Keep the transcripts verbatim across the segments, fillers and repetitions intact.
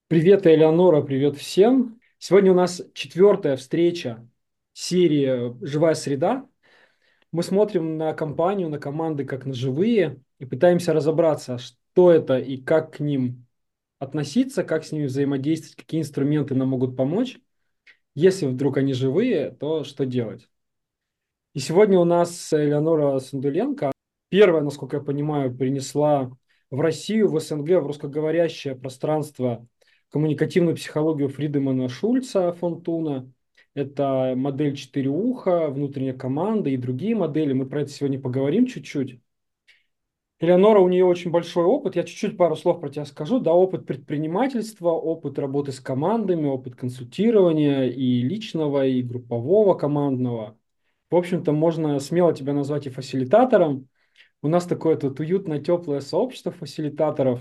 Привет, Элеонора, привет всем. Сегодня у нас четвертая встреча серии «Живая среда». Мы смотрим на компанию, на команды как на живые и пытаемся разобраться, что это и как к ним относиться, как с ними взаимодействовать, какие инструменты нам могут помочь. Если вдруг они живые, то что делать? И сегодня у нас Элеонора Сандуленко. Первая, насколько я понимаю, принесла в Россию, в СНГ, в русскоговорящее пространство коммуникативную психологию Фридемана Шульца фон Туна. Это модель «Четыре уха», внутренняя команда и другие модели. Мы про это сегодня поговорим чуть-чуть. Элеонора, у нее очень большой опыт. Я чуть-чуть пару слов про тебя скажу. Да, опыт предпринимательства, опыт работы с командами, опыт консультирования и личного, и группового командного. В общем-то, можно смело тебя назвать и фасилитатором. У нас такое тут уютное, теплое сообщество фасилитаторов.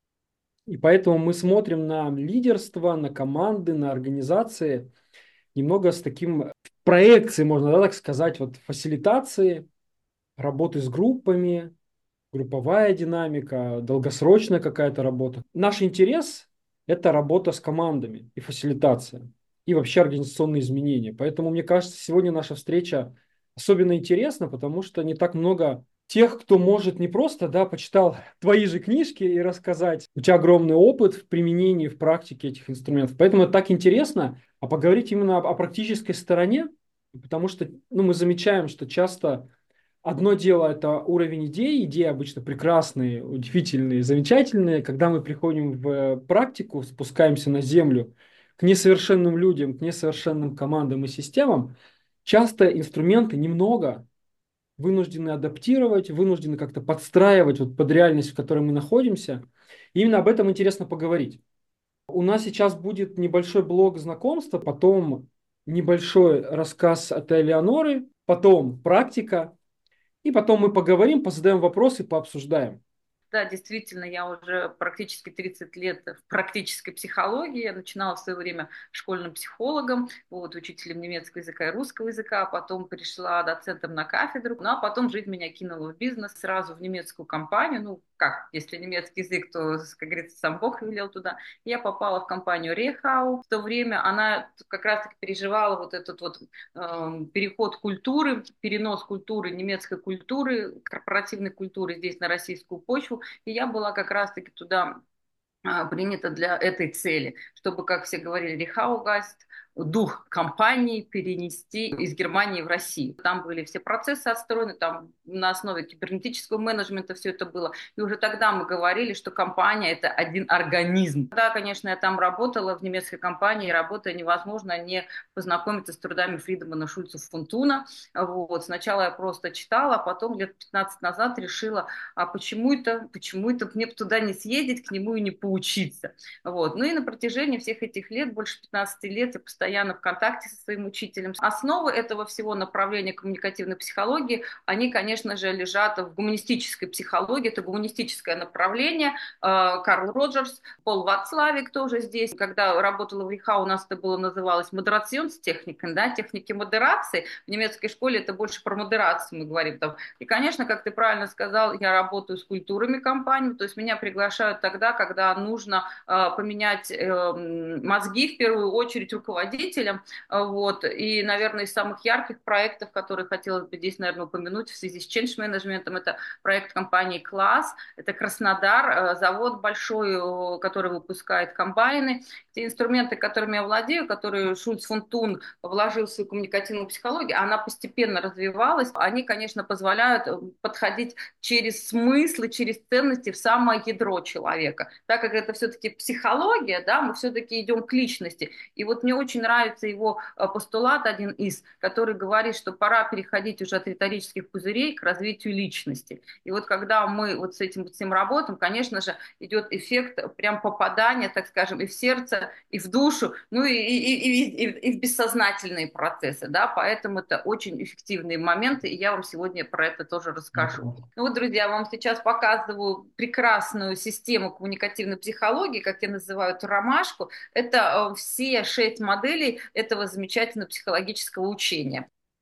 И поэтому мы смотрим на лидерство, на команды, на организации немного с таким проекцией, можно, да, так сказать, вот фасилитации, работы с группами, групповая динамика, долгосрочная какая-то работа. Наш интерес– это работа с командами и фасилитация, и вообще организационные изменения. Поэтому, мне кажется, сегодня наша встреча особенно интересна, потому что не так много тех, кто может не просто, да, почитал твои же книжки и рассказать. У тебя огромный опыт в применении, в практике этих инструментов. Поэтому это так интересно, а поговорить именно о, о практической стороне, потому что, ну, мы замечаем, что часто одно дело– это уровень идей. Идеи обычно прекрасные, удивительные, замечательные. Когда мы приходим в практику, спускаемся на землю к несовершенным людям, к несовершенным командам и системам, часто инструменты немного вынуждены адаптировать, вынуждены как-то подстраивать вот под реальность, в которой мы находимся. И именно об этом интересно поговорить. У нас сейчас будет небольшой блок знакомства, потом небольшой рассказ от Элеоноры, потом практика, и потом мы поговорим, позадаем вопросы, пообсуждаем. Да, действительно, я уже практически тридцать лет в практической психологии. Я начинала в свое время школьным психологом, вот, учителем немецкого языка и русского языка, а потом пришла доцентом на кафедру. Ну, а потом жизнь меня кинула в бизнес, сразу в немецкую компанию. Ну, как, если немецкий язык, то, как говорится, сам Бог велел туда. Я попала в компанию Рехау. В то время она как раз-таки переживала вот этот вот э, переход культуры, перенос культуры, немецкой культуры, корпоративной культуры здесь на российскую почву. И я была как раз-таки туда а, принята для этой цели, чтобы, как все говорили, рехаугаст, дух компании перенести из Германии в Россию. Там были все процессы отстроены, там на основе кибернетического менеджмента все это было. И уже тогда мы говорили, что компания– это один организм. Да, конечно, я там работала в немецкой компании, и работая невозможно не познакомиться с трудами Фридемана Шульца фон Туна. Вот. Сначала я просто читала, а потом лет пятнадцать назад решила, а почему это, почему это мне туда не съездить, к нему и не поучиться. Вот. Ну и на протяжении всех этих лет, больше пятнадцати лет, я постоянно в контакте со своим учителем. Основы этого всего направления коммуникативной психологии, они, конечно же, лежат в гуманистической психологии, это гуманистическое направление. Карл Роджерс, Пол Вацлавик тоже здесь. Когда работала в ИХА, у нас это было называлось модерационстехника, да, техники модерации. В немецкой школе это больше про модерацию мы говорим там. И, конечно, как ты правильно сказал, я работаю с культурами компаний, то есть меня приглашают тогда, когда нужно э, поменять э, мозги, в первую очередь, руководителям. Э, вот. И, наверное, из самых ярких проектов, которые хотелось бы здесь, наверное, упомянуть в связи с change management, это проект компании «Класс». Это Краснодар, э, завод большой, э, который выпускает комбайны. Те инструменты, которыми я владею, которые Шульц фон Тун вложил в свою коммуникативную психологию, она постепенно развивалась. Они, конечно, позволяют подходить через смыслы, через ценности в самое ядро человека. Так как это все-таки психология, да, мы все-таки идем к личности. И вот мне очень нравится его постулат один из, который говорит, что пора переходить уже от риторических пузырей к развитию личности. И вот когда мы вот с этим всем работаем, конечно же, идет эффект прям попадания, так скажем, и в сердце, и в душу, ну и, и, и, и, и в бессознательные процессы, да, поэтому это очень эффективные моменты, и я вам сегодня про это тоже расскажу. Ну вот, друзья, я вам сейчас показываю прекрасную систему коммуникативной психологии, как я называю эту ромашку. Это э, все шесть моделей этого замечательного психологического учения.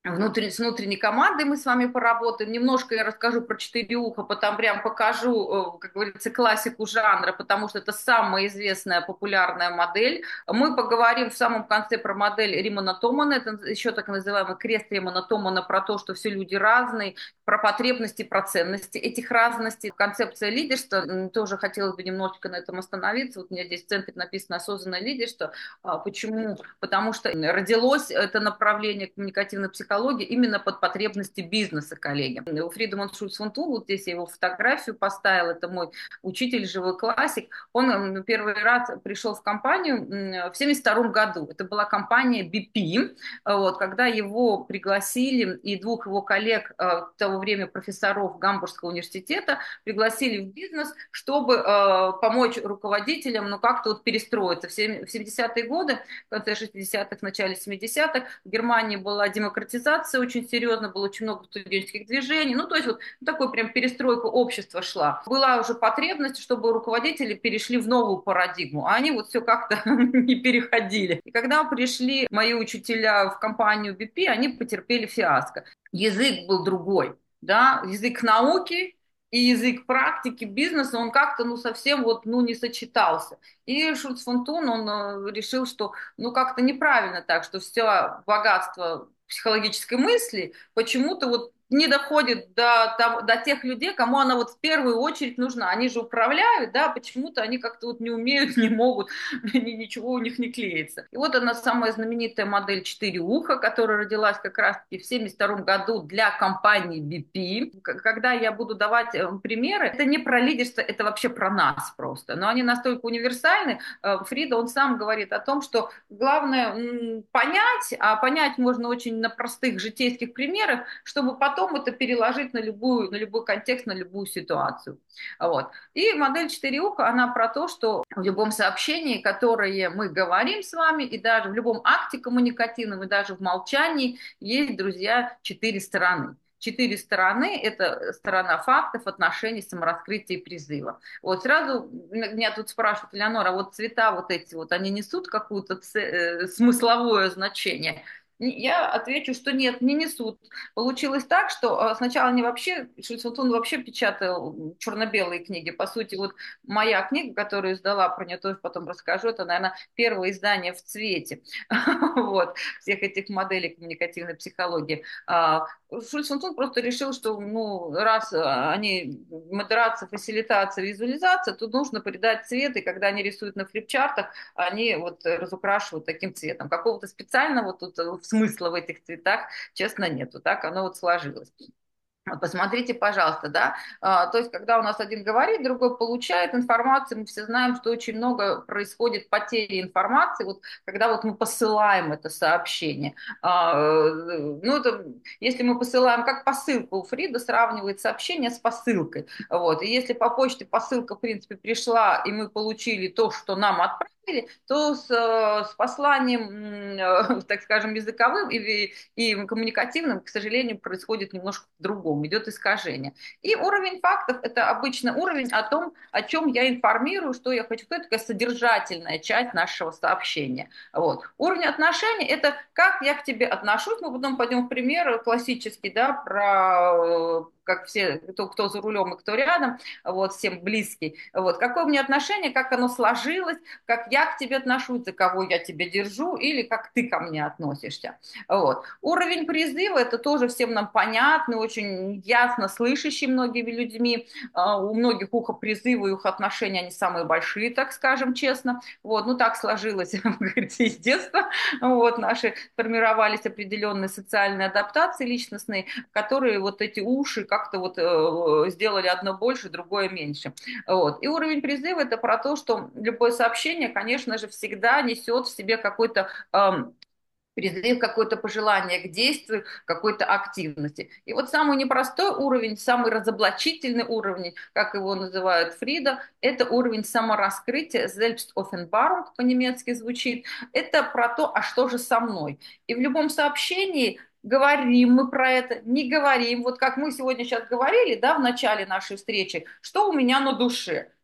Внутренне, с внутренней командой мы с вами поработаем. Немножко я расскажу про четыре уха, потом прям покажу, э, как говорится, классику жанра, потому что это самая известная популярная модель. Мы поговорим в самом конце про модель Римана Томана, это еще так называемый крест Римана Томана, про то, что все люди разные, про потребности, про ценности этих разностей. Концепция лидерства, тоже хотелось бы немножечко на этом остановиться. Вот у меня здесь в центре написано «осознанное лидерство». А почему? Потому что родилось это направление коммуникативной психологии именно под потребности бизнеса, коллеги. У Фридеман Шульц фон Тун, вот здесь я его фотографию поставила, это мой учитель, живой классик, он первый раз пришел в компанию в семьдесят втором году. Это была компания би пи, вот, когда его пригласили, и двух его коллег, в то время профессоров Гамбургского университета, пригласили в бизнес, чтобы э, помочь руководителям, ну, как-то вот перестроиться. В семидесятые годы, в конце шестидесятых, в начале семидесятых, в Германии была демократизация очень серьезно, было очень много студенческих движений, ну, то есть вот такой прям перестройка общества шла. Была уже потребность, чтобы руководители перешли в новую парадигму, а они вот все как-то не переходили. И когда пришли мои учителя в компанию би пи, они потерпели фиаско. Язык был другой, да, язык науки и язык практики бизнеса, он как-то, ну, совсем вот, ну, не сочетался. И Шульц фон Тун, он э, решил, что, ну, как-то неправильно так, что все богатство психологической мысли почему-то вот не доходит до, до, до тех людей, кому она вот в первую очередь нужна. Они же управляют, да, почему-то они как-то вот не умеют, не могут, ничего у них не клеится. И вот она самая знаменитая модель «Четыре уха», которая родилась как раз-таки в семьдесят втором году для компании би пи. Когда я буду давать примеры, это не про лидерство, это вообще про нас просто. Но они настолько универсальны. Фрида, он сам говорит о том, что главное понять, а понять можно очень на простых житейских примерах, чтобы потом это переложить на любую, на любой контекст, на любую ситуацию. Вот. И модель «Четыре уха», она про то, что в любом сообщении, которое мы говорим с вами, и даже в любом акте коммуникативном, и даже в молчании, есть, друзья, четыре стороны. Четыре стороны – это сторона фактов, отношений, самораскрытия и призыва. Вот сразу меня тут спрашивают: Элеонора, а вот цвета вот эти вот, они несут какое-то ц... смысловое значение? Я отвечу, что нет, не несут. Получилось так, что сначала они вообще, Шульц фон Тун вообще печатал черно-белые книги. По сути, вот моя книга, которую издала, про нее тоже потом расскажу, это, наверное, первое издание в цвете вот, всех этих моделей коммуникативной психологии. Шульц фон Тун просто решил, что ну, раз они модерация, фасилитация, визуализация, то нужно придать цвет, и когда они рисуют на флипчартах, они вот разукрашивают таким цветом. Какого-то специального тут смысла в этих цветах, честно, нету. Так оно вот сложилось. Посмотрите, пожалуйста, да, а, то есть, когда у нас один говорит, другой получает информацию, мы все знаем, что очень много происходит потери информации, вот, когда вот мы посылаем это сообщение. А, ну, это, если мы посылаем как посылку, Фрида сравнивает сообщение с посылкой, вот, и если по почте посылка, в принципе, пришла, и мы получили то, что нам отправили, то с, с посланием, так скажем, языковым и, и коммуникативным, к сожалению, происходит немножко по-другому, идет искажение. И уровень фактов – это обычно уровень о том, о чем я информирую, что я хочу. Это такая содержательная часть нашего сообщения. Вот. Уровень отношений – это как я к тебе отношусь. Мы потом пойдем в пример классический, да, про как все, кто, кто за рулем и кто рядом, вот, всем близкий. Вот. Какое у меня отношение, как оно сложилось, как я к тебе отношусь, за кого я тебя держу, или как ты ко мне относишься. Вот. Уровень призыва – это тоже всем нам понятный, очень ясно слышащий многими людьми. У многих ухо призыва и ухо отношения, они самые большие, так скажем честно. Вот. Ну, так сложилось, говорите, из детства. Вот. Наши формировались определенные социальные адаптации личностные, которые вот эти уши как-то вот э, сделали одно больше, другое меньше. Вот. И уровень призыва – это про то, что любое сообщение, конечно же, всегда несет в себе какой-то э, призыв, какое-то пожелание к действию, какой-то активности. И вот самый непростой уровень, самый разоблачительный уровень, как его называют Фрида, это уровень самораскрытия, Selbstoffenbarung по-немецки звучит. Это про то, а что же со мной? И в любом сообщении говорим мы про это, не говорим. Вот как мы сегодня сейчас говорили, да, в начале нашей встречи, что у меня на душе.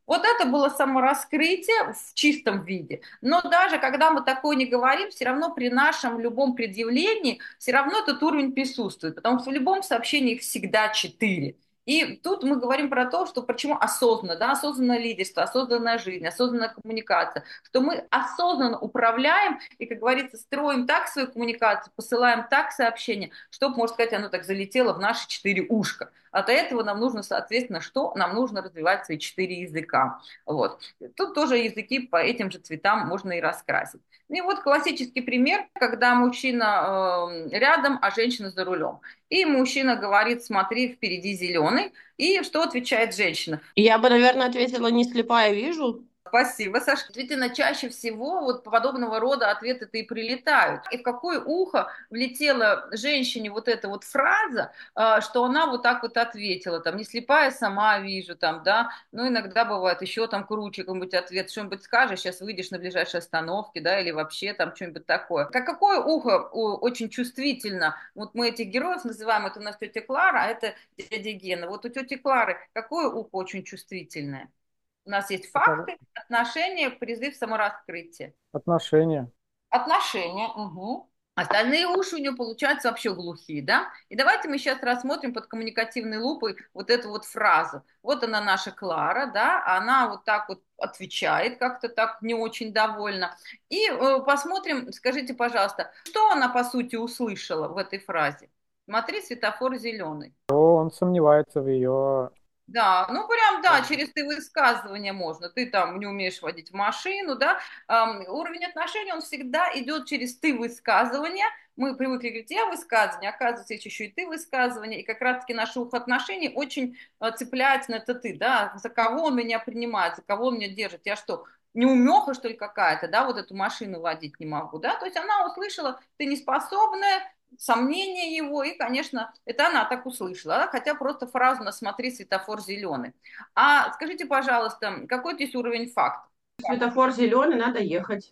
Вот это было самораскрытие в чистом виде. Но даже когда мы такое не говорим, все равно при нашем любом предъявлении все равно этот уровень присутствует, потому что в любом сообщении их всегда четыре. И тут мы говорим про то, что почему осознанно, да, осознанное лидерство, осознанная жизнь, осознанная коммуникация, что мы осознанно управляем и, как говорится, строим так свою коммуникацию, посылаем так сообщение, чтобы, можно сказать, оно так залетело в наши четыре ушка. А для этого нам нужно, соответственно, что? Нам нужно развивать свои четыре языка. Вот. Тут тоже языки по этим же цветам можно и раскрасить. Ну и вот классический пример, когда мужчина э, рядом, а женщина за рулем. И мужчина говорит, смотри, впереди зеленый. И что отвечает женщина? Я бы, наверное, ответила, не слепая вижу. Спасибо, Саша. Действительно, чаще всего вот подобного рода ответы-то и прилетают. И в какое ухо влетела женщине вот эта вот фраза, а, что она вот так вот ответила, там, не слепая, сама вижу, там, да, ну, иногда бывает еще там круче какой-нибудь ответ, что-нибудь скажешь, сейчас выйдешь на ближайшей остановке, да, или вообще там что-нибудь такое. Как какое ухо о, очень чувствительно, вот мы этих героев называем, это у нас тетя Клара, а это дядя Гена. Вот у тети Клары какое ухо очень чувствительное? У нас есть Это факты, отношения, призыв самораскрытия. отношения. Отношения, угу. Остальные уши у нее получаются вообще глухие, да? И давайте мы сейчас рассмотрим под коммуникативной лупой вот эту вот фразу. Вот она наша Клара, да, она вот так вот отвечает, как-то так не очень довольна. И э, посмотрим, скажите, пожалуйста, что она по сути услышала в этой фразе? Смотри, светофор зеленый. Он сомневается в ее... Да, ну прям, да, через ты высказывания можно. Ты там не умеешь водить машину, да. Ам, уровень отношений, он всегда идет через ты высказывания. Мы привыкли говорить, я высказывание, оказывается, есть еще и ты высказывание. И как раз-таки наши отношения очень а, цепляются на это ты, да. За кого он меня принимает, за кого он меня держит. Я что, неумеха, что ли, какая-то, да, вот эту машину водить не могу, да. То есть она услышала, ты неспособная, сомнения его, и, конечно, это она так услышала, да? Хотя просто фразу на «смотри, светофор зеленый». А скажите, пожалуйста, какой здесь уровень факта? Светофор зеленый, надо ехать.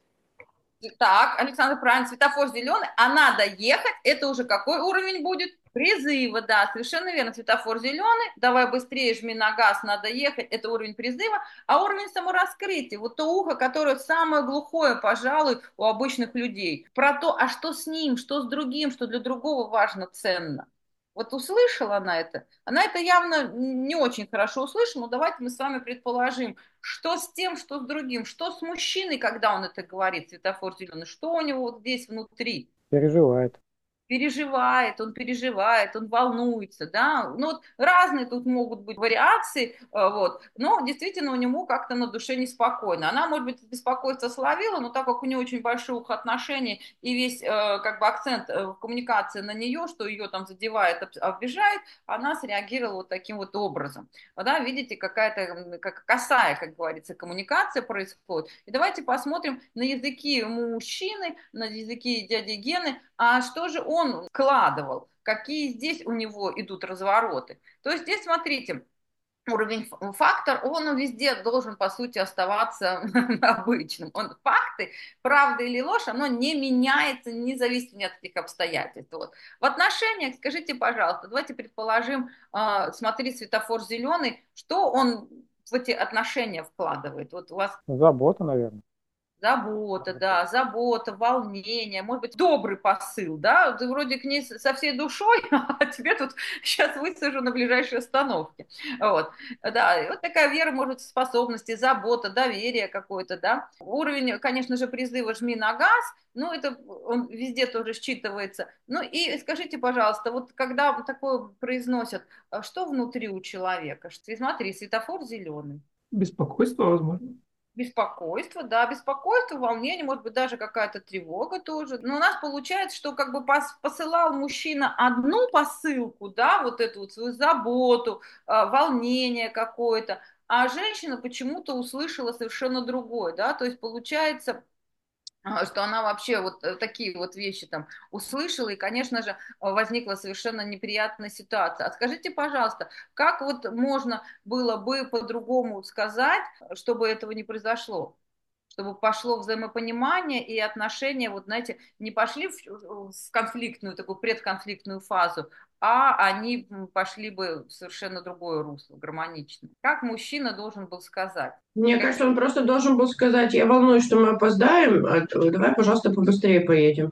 Так, Александр, правильно, светофор зеленый, а надо ехать, это уже какой уровень будет? Призыва, да, совершенно верно, светофор зеленый, давай быстрее жми на газ, надо ехать, это уровень призыва, а уровень самораскрытия, вот то ухо, которое самое глухое, пожалуй, у обычных людей, про то, а что с ним, что с другим, что для другого важно, ценно. Вот услышала она это, она это явно не очень хорошо услышала, но давайте мы с вами предположим, что с тем, что с другим, что с мужчиной, когда он это говорит, светофор зеленый, что у него вот здесь внутри? Переживает. Переживает, он переживает, он волнуется, да, ну вот разные тут могут быть вариации, э, вот, но действительно у него как-то на душе неспокойно. Она, может быть, беспокойство словила, но так как у нее очень большое ухо отношений и весь э, как бы акцент э, в коммуникации на нее, что ее там задевает, обижает, она среагировала вот таким вот образом. Да, видите, какая-то как косая, как говорится, коммуникация происходит. И давайте посмотрим на языки мужчины, на языки дяди Гены, а что же он вкладывал, какие здесь у него идут развороты. То есть здесь, смотрите, уровень фактор, он везде должен, по сути, оставаться обычным. Он факты, правда или ложь, оно не меняется, не зависит от этих обстоятельств. Вот. В отношениях, скажите, пожалуйста, давайте предположим, э, смотри, светофор зеленый, что он в эти отношения вкладывает? Вот у вас Забота, наверное. забота, да, забота, волнение, может быть, добрый посыл, да, ты вроде к ней со всей душой, а тебе тут сейчас высажу на ближайшей остановке, вот, да, и вот такая вера, может, способности, забота, доверие какое-то, да, уровень, конечно же, призыва «жми на газ», ну, это он везде тоже считывается, ну, и скажите, пожалуйста, вот когда такое произносят, а что внутри у человека? Смотри, светофор зеленый. Беспокойство, возможно. Беспокойство, да, беспокойство, волнение, может быть, даже какая-то тревога тоже. Но у нас получается, что как бы пос посылал мужчина одну посылку, да, вот эту вот свою заботу, э, волнение какое-то, а женщина почему-то услышала совершенно другое, да, то есть получается, а, что она вообще вот э, такие вот вещи там услышала, и, конечно же, возникла совершенно неприятная ситуация. А скажите, пожалуйста, как вот можно было бы по-другому сказать, чтобы этого не произошло? чтобы пошло взаимопонимание и отношения, вот знаете, не пошли в, в конфликтную, такую предконфликтную фазу, а они пошли бы в совершенно другое русло, гармонично. Как мужчина должен был сказать? Мне Как- кажется, он просто должен был сказать, я волнуюсь, что мы опоздаем, а т- давай, пожалуйста, побыстрее поедем.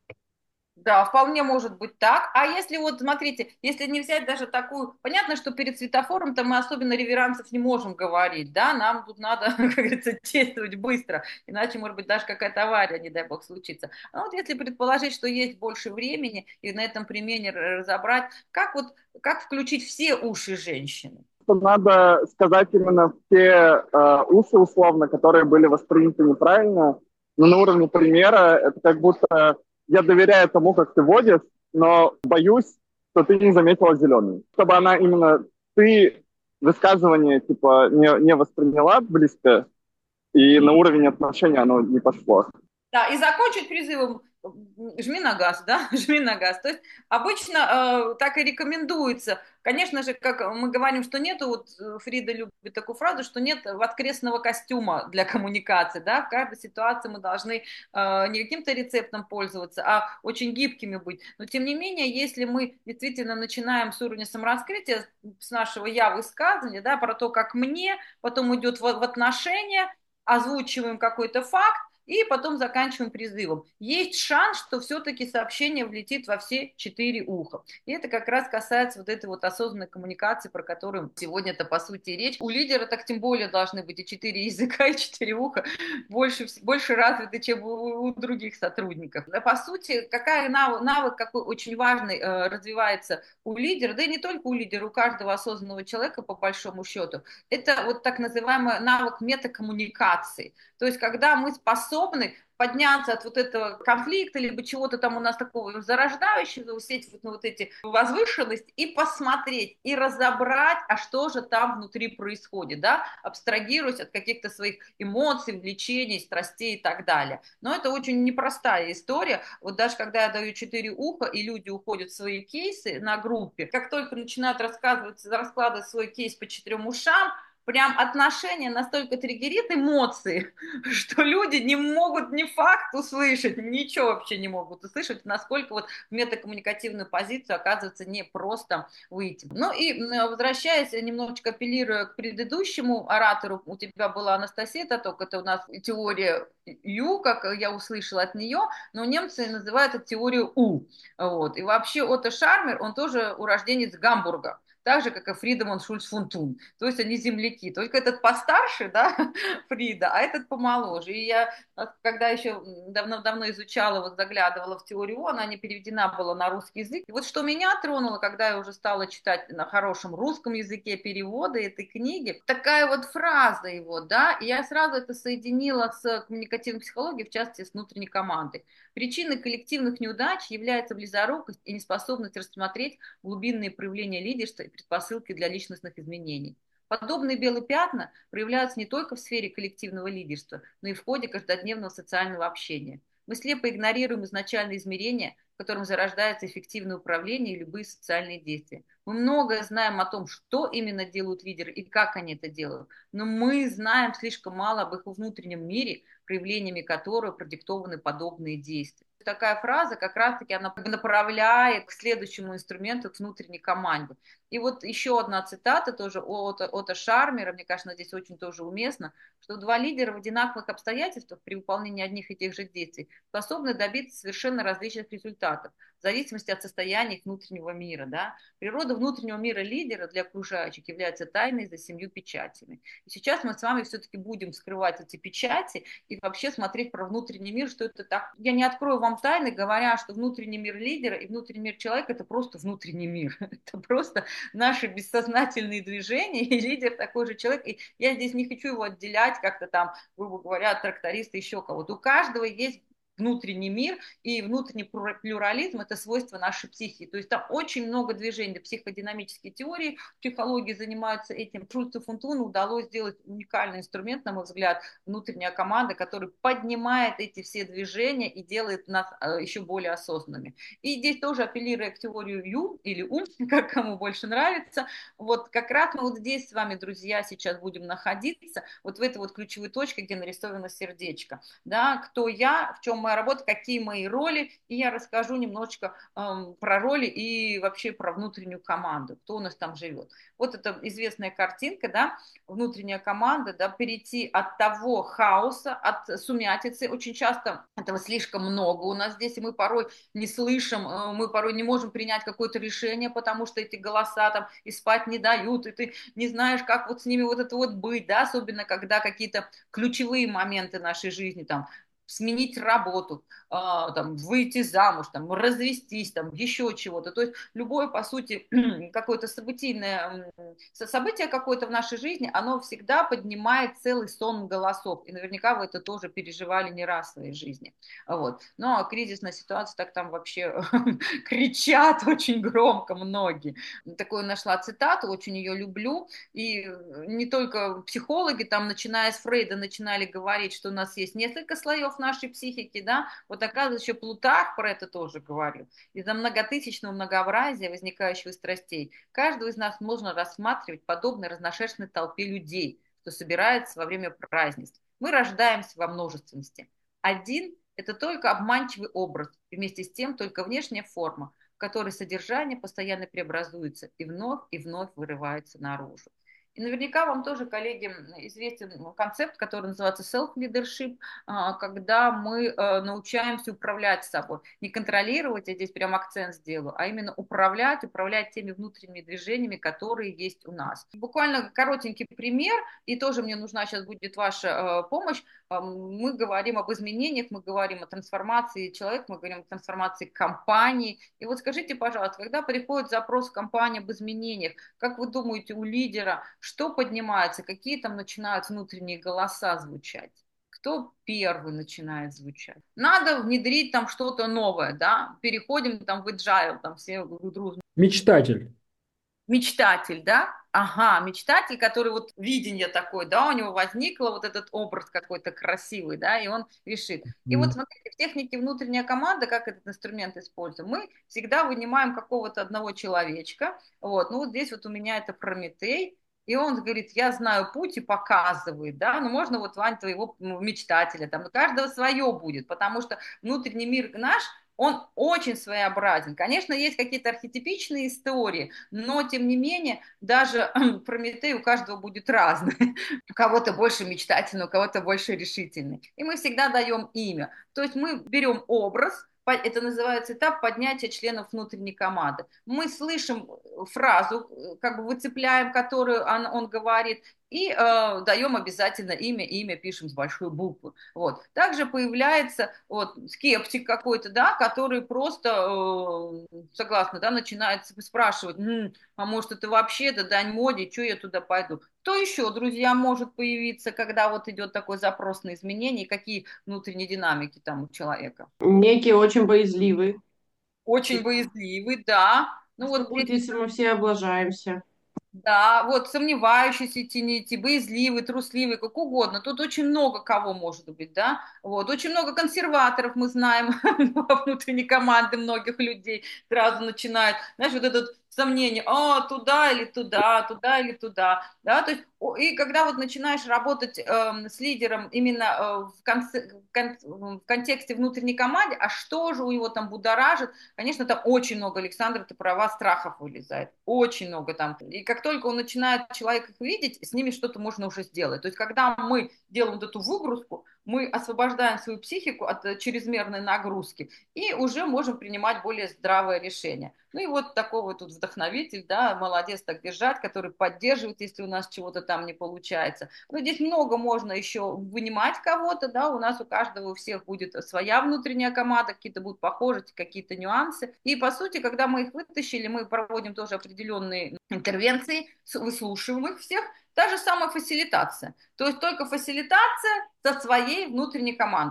Да, вполне может быть так. А если вот, смотрите, если не взять даже такую... Понятно, что перед светофором-то мы особенно реверансов не можем говорить, да, нам тут надо, как говорится, действовать быстро, иначе, может быть, даже какая-то авария, не дай бог, случится. А вот если предположить, что есть больше времени, и на этом примере разобрать, как вот, как включить все уши женщины? Надо сказать именно те э, уши, условно, которые были восприняты неправильно, но на уровне примера это как будто я доверяю тому, как ты водишь, но боюсь, что ты не заметила зеленый. Чтобы она именно, ты высказывание типа не, не восприняла близко, и на уровень отношений оно не пошло. Да, и закончить призывом жми на газ, да, жми на газ. То есть обычно э, так и рекомендуется. Конечно же, как мы говорим, что нету, вот Фрида любит такую фразу, что нет воскресного костюма для коммуникации, да, в каждой ситуации мы должны э, не каким-то рецептом пользоваться, а очень гибкими быть. Но тем не менее, если мы действительно начинаем с уровня самораскрытия, с нашего я высказывания, да, про то, как мне, потом идет в, в отношения, озвучиваем какой-то факт, и потом заканчиваем призывом. Есть шанс, что все-таки сообщение влетит во все четыре уха. И это как раз касается вот этой вот осознанной коммуникации, про которую сегодня-то по сути речь. У лидера так тем более должны быть и четыре языка, и четыре уха больше, больше развиты, чем у, у других сотрудников. Да, по сути, какая навык, навык какой очень важный э, развивается у лидера, да и не только у лидера, у каждого осознанного человека по большому счету, это вот так называемый навык метакоммуникации. То есть, когда мы способны подняться от вот этого конфликта, либо чего-то там у нас такого зарождающего, усесть вот на вот эти возвышенность и посмотреть, и разобрать, а что же там внутри происходит, да, абстрагируясь от каких-то своих эмоций, влечений, страстей и так далее. Но это очень непростая история. Вот даже когда я даю четыре уха, и люди уходят в свои кейсы на группе, как только начинают рассказывать, раскладывать свой кейс по четырем ушам, прям отношение настолько триггерит эмоции, что люди не могут ни факт услышать, ничего вообще не могут услышать, насколько вот в метакоммуникативную позицию оказывается не просто выйти. Ну и возвращаясь, немножечко апеллируя к предыдущему оратору, у тебя была Анастасия Таток, это у нас теория Ю, как я услышала от нее, но немцы называют это теорию У. Вот. И вообще Отто Шармер, он тоже урожденец Гамбурга, так же, как и Фридеман Шульц фон Тун. То есть они земляки. Только этот постарше, да, Фрида, а этот помоложе. И я, когда еще давно-давно изучала, вот заглядывала в теорию, она не переведена была на русский язык. И вот что меня тронуло, когда я уже стала читать на хорошем русском языке переводы этой книги, такая вот фраза его, да, и я сразу это соединила с коммуникативной психологией, в частности, с внутренней командой. Причиной коллективных неудач является близорукость и неспособность рассмотреть глубинные проявления лидерства и предпосылки для личностных изменений. Подобные белые пятна проявляются не только в сфере коллективного лидерства, но и в ходе каждодневного социального общения. Мы слепо игнорируем изначальные измерения, в котором зарождается эффективное управление и любые социальные действия. Мы многое знаем о том, что именно делают лидеры и как они это делают, но мы знаем слишком мало об их внутреннем мире, проявлениями которого продиктованы подобные действия. Такая фраза как раз-таки она направляет к следующему инструменту, к внутренней команде. И вот еще одна цитата тоже от Отто Шармера, мне кажется, здесь очень тоже уместно, что два лидера в одинаковых обстоятельствах при выполнении одних и тех же действий способны добиться совершенно различных результатов в зависимости от состояния их внутреннего мира. Да? Природа внутреннего мира лидера для окружающих является тайной за семью печатями. И сейчас мы с вами все-таки будем скрывать эти печати и вообще смотреть про внутренний мир, что это так. Я не открою вам тайны, говоря, что внутренний мир лидера и внутренний мир человека – это просто внутренний мир. Это просто наши бессознательные движения, и лидер такой же человек. И я здесь не хочу его отделять как-то там, грубо говоря, от тракториста, еще кого-то. У каждого есть внутренний мир, и внутренний плюрализм – это свойство нашей психики. То есть там очень много движений, психодинамические теории, психологии занимаются этим. Шульцу Фунтуну удалось сделать уникальный инструмент, на мой взгляд, внутренняя команда, который поднимает эти все движения и делает нас еще более осознанными. И здесь тоже апеллируя к теорию Ю или Ум, как кому больше нравится, вот как раз мы вот здесь с вами, друзья, сейчас будем находиться, вот в этой вот ключевой точке, где нарисовано сердечко. Да, кто я, в чем моя работа, какие мои роли, и я расскажу немножечко эм, про роли и вообще про внутреннюю команду, кто у нас там живет. Вот это известная картинка, да, внутренняя команда, да, перейти от того хаоса, от сумятицы, очень часто этого слишком много у нас здесь, и мы порой не слышим, мы порой не можем принять какое-то решение, потому что эти голоса там и спать не дают, и ты не знаешь, как вот с ними вот это вот быть, да, особенно когда какие-то ключевые моменты нашей жизни, там, сменить работу, э, там, выйти замуж, там, развестись, там, еще чего-то. То есть любое, по сути, какое-то событийное событие какое-то в нашей жизни, оно всегда поднимает целый сон голосов. И наверняка вы это тоже переживали не раз в своей жизни. Вот. Но кризисная ситуация, так там вообще кричат очень громко многие. Такую нашла цитату, очень ее люблю. И не только психологи, там, начиная с Фрейда, начинали говорить, что у нас есть несколько слоев нашей психики, да, вот оказывается, еще Плутарх про это тоже говорил. Из-за многотысячного многообразия, возникающего из страстей, каждого из нас можно рассматривать подобно разношерстной толпе людей, что собирается во время празднеств. Мы рождаемся во множественности. Один – это только обманчивый образ, и вместе с тем только внешняя форма, в которой содержание постоянно преобразуется и вновь и вновь вырывается наружу. И наверняка вам тоже, коллеги, известен концепт, который называется self-leadership, когда мы научаемся управлять собой. Не контролировать, я здесь прям акцент сделаю, а именно управлять, управлять теми внутренними движениями, которые есть у нас. Буквально коротенький пример, и тоже мне нужна сейчас будет ваша помощь. Мы говорим об изменениях, мы говорим о трансформации человека, мы говорим о трансформации компании. И вот скажите, пожалуйста, когда приходит запрос в компанию об изменениях, как вы думаете, у лидера, что поднимается, какие там начинают внутренние голоса звучать? Кто первый начинает звучать? Надо внедрить там что-то новое, да? Переходим там в agile, там все дружно. Мечтатель. Мечтатель, да? Ага, мечтатель, который вот видение такое, да, у него возникло вот этот образ какой-то красивый, да, и он решит. И вот смотрите, в технике внутренняя команда, как этот инструмент используем, мы всегда вынимаем какого-то одного человечка, вот, ну вот здесь вот у меня это Прометей, и он говорит, я знаю путь и показывает, да, ну можно вот, Вань, твоего мечтателя, там, у каждого свое будет, потому что внутренний мир наш, он очень своеобразен. Конечно, есть какие-то архетипичные истории, но, тем не менее, даже Прометей у каждого будет разный. У кого-то больше мечтательный, у кого-то больше решительный. И мы всегда даем имя. То есть мы берем образ, это называется этап поднятия членов внутренней команды. Мы слышим фразу, как бы выцепляем, которую он, он говорит, и э, даем обязательно имя, имя пишем с большой буквы. Вот. Также появляется вот, скептик какой-то, да, который просто, э, согласно, да, начинает спрашивать, м-м, а может это вообще, это дань моде, что я туда пойду? Кто еще, друзья, может появиться, когда вот идет такой запрос на изменения, какие внутренние динамики там у человека? Некий очень боязливый. Очень боязливый, да. Ну Что вот будет, здесь... если мы все облажаемся? Да, вот сомневающийся идти, не идти, боязливый, трусливый, как угодно. Тут очень много кого может быть, да. Вот, очень много консерваторов мы знаем во внутренней команды многих людей. Сразу начинают, знаешь, вот этот сомнение, а, туда или туда, туда или туда, да, то есть, и когда вот начинаешь работать э, с лидером именно э, в, конце, кон, в контексте внутренней команды, а что же у него там будоражит, конечно, там очень много, Александр, ты права, страхов вылезает, очень много там, и как только он начинает человека их видеть, с ними что-то можно уже сделать, то есть, когда мы делаем вот эту выгрузку, мы освобождаем свою психику от чрезмерной нагрузки и уже можем принимать более здравое решение. Ну и вот такой вот тут вдохновитель, да, молодец так держать, который поддерживает, если у нас чего-то там не получается. Но здесь много можно еще вынимать кого-то, да, у нас у каждого, у всех будет своя внутренняя команда, какие-то будут похожи, какие-то нюансы. И по сути, когда мы их вытащили, мы проводим тоже определенные интервенции, выслушиваем их всех, та же самая фасилитация. То есть только фасилитация со своей внутренней командой.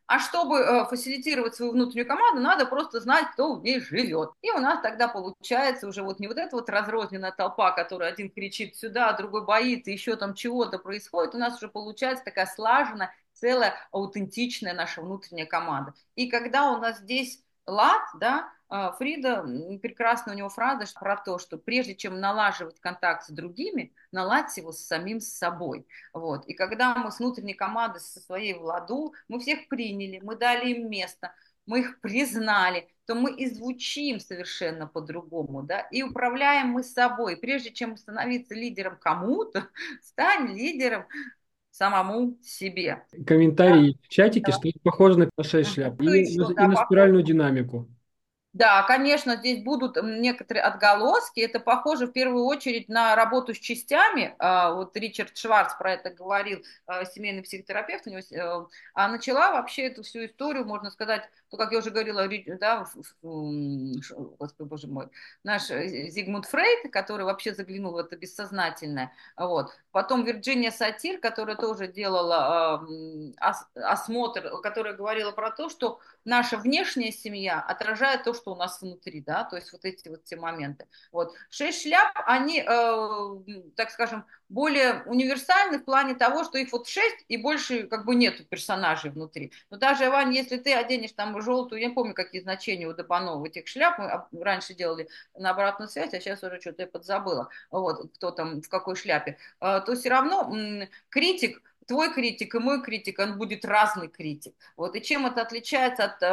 А чтобы э, фасилитировать свою внутреннюю команду, надо просто знать, кто в ней живет. И у нас тогда получается уже вот не вот эта вот разрозненная толпа, которая один кричит сюда, а другой боится, еще там чего-то происходит. У нас уже получается такая слаженная, целая, аутентичная наша внутренняя команда. И когда у нас здесь лад, да, э, Фрида, прекрасно у него фраза про то, что прежде чем налаживать контакт с другими, наладьте его с самим с собой. Вот. И когда мы с внутренней командой со своей в ладу, мы всех приняли, мы дали им место, мы их признали, то мы и звучим совершенно по-другому, да, и управляем мы собой. Прежде чем становиться лидером кому-то, стань лидером самому себе. Комментарий в чатике, Да. что это похоже на шесть шляп и, Ну, еще, и да, на похоже. спиральную динамику. Да, конечно, здесь будут некоторые отголоски. Это похоже в первую очередь на работу с частями. А, Вот Ричард Шварц про это говорил, а, семейный психотерапевт у него. э, А начала вообще эту всю историю, можно сказать, ну, как я уже говорила, Ри- да, в- в- м, ш- господи, боже мой, наш э, Зигмунд Фрейд, который вообще заглянул в это бессознательное. Вот. Потом Вирджиния Сатир, которая тоже делала а, м, ос- осмотр, которая говорила про то, что наша внешняя семья отражает то, что у нас внутри, да, то есть вот эти вот те моменты. Вот. Шесть шляп, они, э, так скажем, более универсальны в плане того, что их вот шесть и больше как бы нету персонажей внутри. Но даже, Вань, если ты оденешь там желтую, я не помню, какие значения у Дабанова этих шляп, мы раньше делали на обратную связь, а сейчас уже что-то я подзабыла, вот, кто там в какой шляпе, э, то все равно м, критик, твой критик и мой критик, он будет разный критик. Вот, и чем это отличается от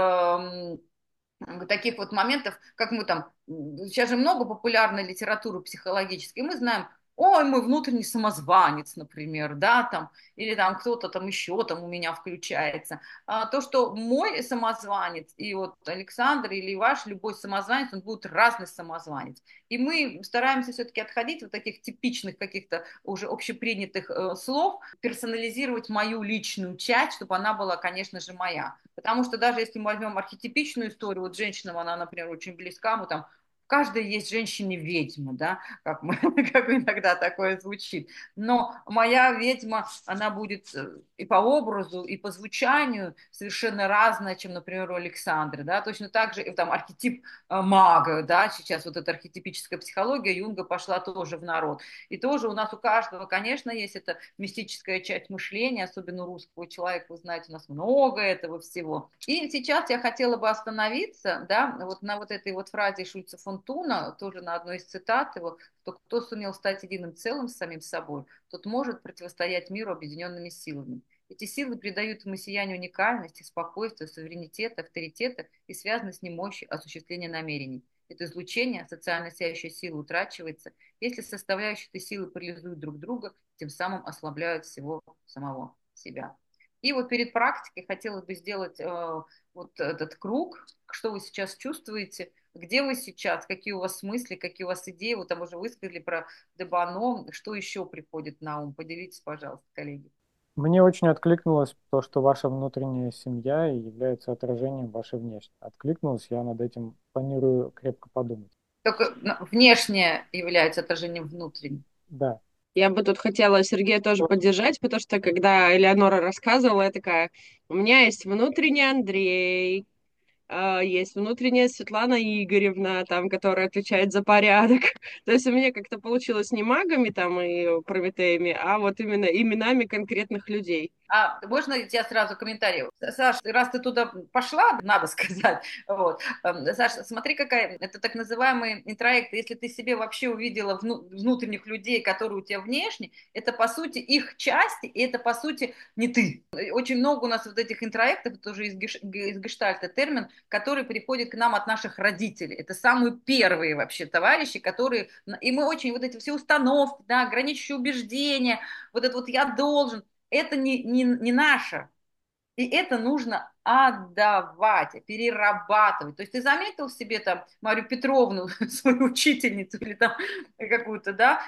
э, таких вот моментов, как мы там, сейчас же много популярной литературы психологической, мы знаем, ой, мой внутренний самозванец, например, да, там, или там кто-то там еще там у меня включается. А то, что мой самозванец и вот Александр или ваш любой самозванец, он будет разный самозванец. И мы стараемся все-таки отходить от таких типичных каких-то уже общепринятых э, слов, персонализировать мою личную часть, чтобы она была, конечно же, моя. Потому что даже если мы возьмем архетипичную историю, вот женщинам она, например, очень близка, мы там в каждой есть женщине-ведьма, да, как, мы, как иногда такое звучит. Но моя ведьма, она будет э, и по образу, и по звучанию совершенно разная, чем, например, у Александры, да, точно так же и там архетип э, мага, да, сейчас вот эта архетипическая психология Юнга пошла тоже в народ. И тоже у нас у каждого, конечно, есть эта мистическая часть мышления, особенно у русского человека, вы знаете, у нас много этого всего. И сейчас я хотела бы остановиться, да, вот на вот этой вот фразе Шульца фон Туна, тоже на одной из цитат его, что кто сумел стать единым целым с самим собой, тот может противостоять миру объединенными силами. Эти силы придают ему сияние уникальности, спокойствия, суверенитета, авторитета и связаны с ним мощи осуществления намерений. Это излучение, социально сияющая сила утрачивается, если составляющие этой силы парализуют друг друга, тем самым ослабляют всего самого себя. И вот перед практикой хотелось бы сделать э, вот этот круг, что вы сейчас чувствуете, где вы сейчас, какие у вас мысли, какие у вас идеи, вы там уже высказали про Дебано, что еще приходит на ум, поделитесь, пожалуйста, коллеги. Мне очень откликнулось то, что ваша внутренняя семья является отражением вашей внешней. Откликнулось, я над этим планирую крепко подумать. Только внешнее является отражением внутреннего. Да. Я бы тут хотела Сергея тоже поддержать, потому что когда Элеонора рассказывала, я такая, у меня есть внутренний Андрей, а, есть внутренняя Светлана Игоревна, там, которая отвечает за порядок. То есть у меня как-то получилось не магами там и прометеями, а вот именно именами конкретных людей. А можно я тебя сразу комментарий? Саш, раз ты туда пошла, надо сказать. Вот. Саш, смотри, какая это так называемый интроект. Если ты себе вообще увидела вну, внутренних людей, которые у тебя внешне, это по сути их части, и это по сути не ты. Очень много у нас вот этих интроектов, это уже из, геш, из гештальта термин, который приходит к нам от наших родителей. Это самые первые вообще товарищи, которые... И мы очень вот эти все установки, да, ограничивающие убеждения, вот это вот я должен, это не, не, не наше. И это нужно отдавать, перерабатывать. То есть ты заметил в себе там Марию Петровну, свою учительницу или там какую-то, да,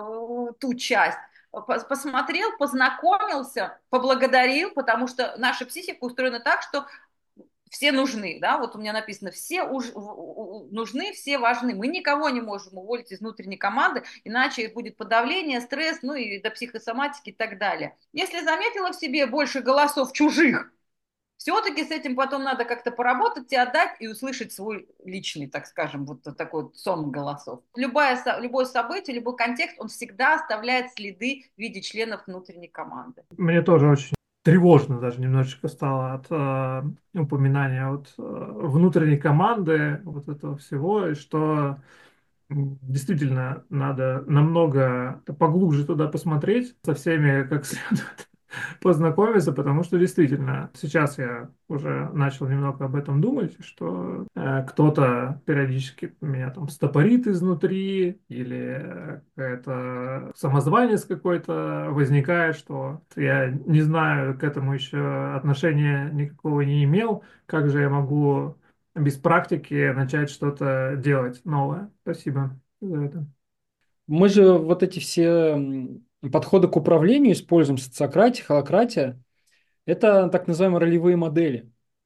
э, ту часть, посмотрел, познакомился, поблагодарил, потому что наша психика устроена так, что все нужны, да, вот у меня написано, все уж, нужны, все важны. Мы никого не можем уволить из внутренней команды, иначе будет подавление, стресс, ну и до психосоматики и так далее. Если заметила в себе больше голосов чужих, все-таки с этим потом надо как-то поработать и отдать, и услышать свой личный, так скажем, вот такой вот сон голосов. Любое, любое событие, любой контекст, он всегда оставляет следы в виде членов внутренней команды. Мне тоже очень тревожно даже немножечко стало от э, упоминания вот, э, внутренней команды, вот этого всего, и что действительно надо намного поглубже туда посмотреть, со всеми как следует познакомиться, потому что действительно сейчас я уже начал немного об этом думать, что э, кто-то периодически меня там стопорит изнутри, или какая-то самозванец какой-то возникает, что я не знаю, к этому еще отношения никакого не имел, как же я могу без практики начать что-то делать новое. Спасибо за это. Мы же вот эти все м, подходы к управлению используем, социократия, холократия. Это так называемые ролевые модели.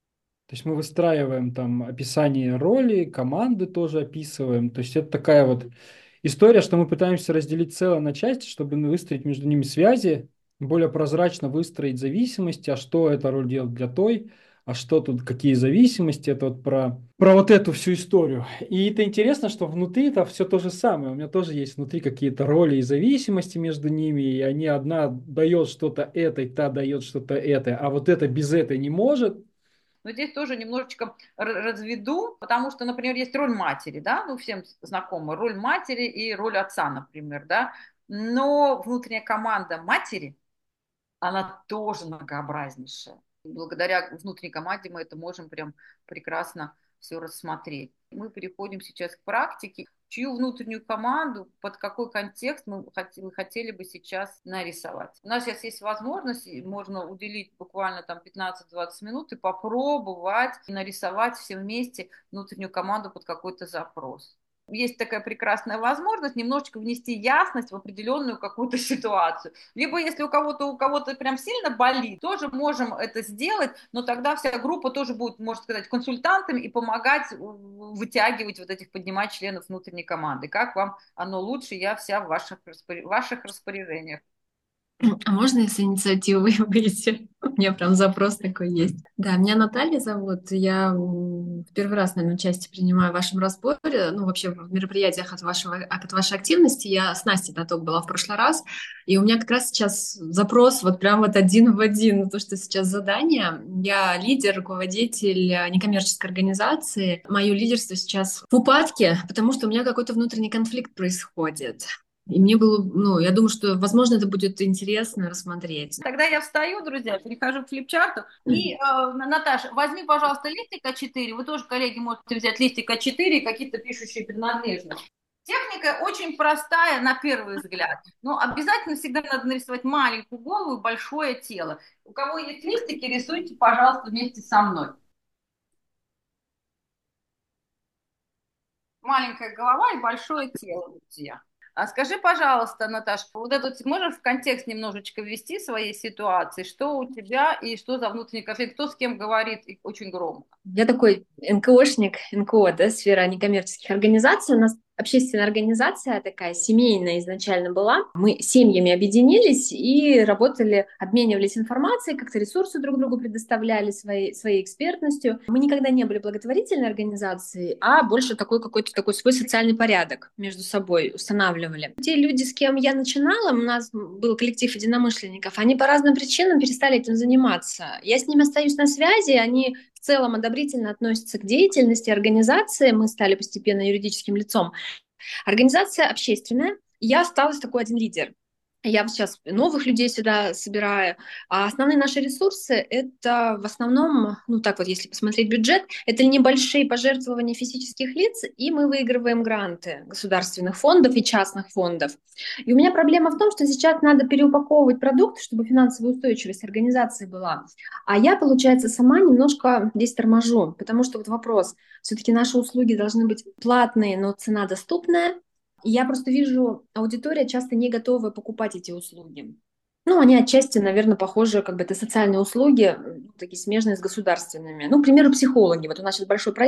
То есть мы выстраиваем там описание роли, команды тоже описываем. То есть это такая вот история, что мы пытаемся разделить целое на части, чтобы выстроить между ними связи, более прозрачно выстроить зависимости, а что эта роль делает для той, а что тут, какие зависимости, это вот про, про вот эту всю историю. И это интересно, что внутри это все то же самое. У меня тоже есть внутри какие-то роли и зависимости между ними, и они одна дает что-то этой, та дает что-то это, а вот это без этой не может. Но здесь тоже немножечко разведу, потому что, например, есть роль матери, да, ну, всем знакома роль матери и роль отца, например, да, но внутренняя команда матери, она тоже многообразнейшая. Благодаря внутренней команде мы это можем прям прекрасно все рассмотреть. Мы переходим сейчас к практике. Чью внутреннюю команду, под какой контекст мы хотели бы сейчас нарисовать. У нас сейчас есть возможность, можно уделить буквально там пятнадцать-двадцать минут и попробовать нарисовать все вместе внутреннюю команду под какой-то запрос. Есть такая прекрасная возможность немножечко внести ясность в определенную какую-то ситуацию. Либо если у кого-то у кого-то прям сильно болит, тоже можем это сделать, но тогда вся группа тоже будет, можно сказать, консультантами и помогать вытягивать вот этих, поднимать членов внутренней команды. Как вам оно лучше, я вся в ваших, в ваших распоряжениях. А можно я с инициативой выйти? У меня прям запрос такой есть. Да, меня Наталья зовут. Я м, в первый раз, наверное, участие принимаю в вашем разборе. Ну, вообще в мероприятиях от, вашего, от вашей активности. Я с Настей на ток была в прошлый раз. И у меня как раз сейчас запрос вот прям вот один в один на то, что сейчас задание. Я лидер, руководитель некоммерческой организации. Мое лидерство сейчас в упадке, потому что у меня какой-то внутренний конфликт происходит. И мне было, ну, я думаю, что, возможно, это будет интересно рассмотреть. Тогда я встаю, друзья, перехожу к флипчарту. И, э, Наташа, возьми, пожалуйста, листик а четыре. Вы тоже, коллеги, можете взять листик а четыре и какие-то пишущие принадлежности. Техника очень простая на первый взгляд. Но обязательно всегда надо нарисовать маленькую голову и большое тело. У кого есть листики, рисуйте, пожалуйста, вместе со мной. Маленькая голова и большое тело, друзья. А скажи, пожалуйста, Наташа, вот это можешь в контекст немножечко ввести своей ситуации? Что у тебя и что за внутренний конфликт? Кто с кем говорит и очень громко? Я такой эн ка о-шник, эн ка о, да, сфера некоммерческих организаций. У нас общественная организация такая, семейная изначально была. Мы семьями объединились и работали, обменивались информацией, как-то ресурсы друг другу предоставляли своей, своей экспертностью. Мы никогда не были благотворительной организацией, а больше такой какой-то такой свой социальный порядок между собой устанавливали. Те люди, с кем я начинала, у нас был коллектив единомышленников, они по разным причинам перестали этим заниматься. Я с ними остаюсь на связи, они в целом одобрительно относятся к деятельности организации, мы стали постепенно юридическим лицом. Организация общественная, я осталась такой один лидер. Я сейчас новых людей сюда собираю, а основные наши ресурсы — это в основном, ну так вот, если посмотреть бюджет, это небольшие пожертвования физических лиц, и мы выигрываем гранты государственных фондов и частных фондов. И у меня проблема в том, что сейчас надо переупаковывать продукт, чтобы финансовая устойчивость организации была. А я, получается, сама немножко здесь торможу, потому что вот вопрос, все-таки наши услуги должны быть платные, но цена доступная. И я просто вижу, аудитория часто не готова покупать эти услуги. Ну, они отчасти, наверное, похожи, как бы это социальные услуги, такие смежные с государственными. Ну, к примеру, психологи. Вот у нас сейчас большой проект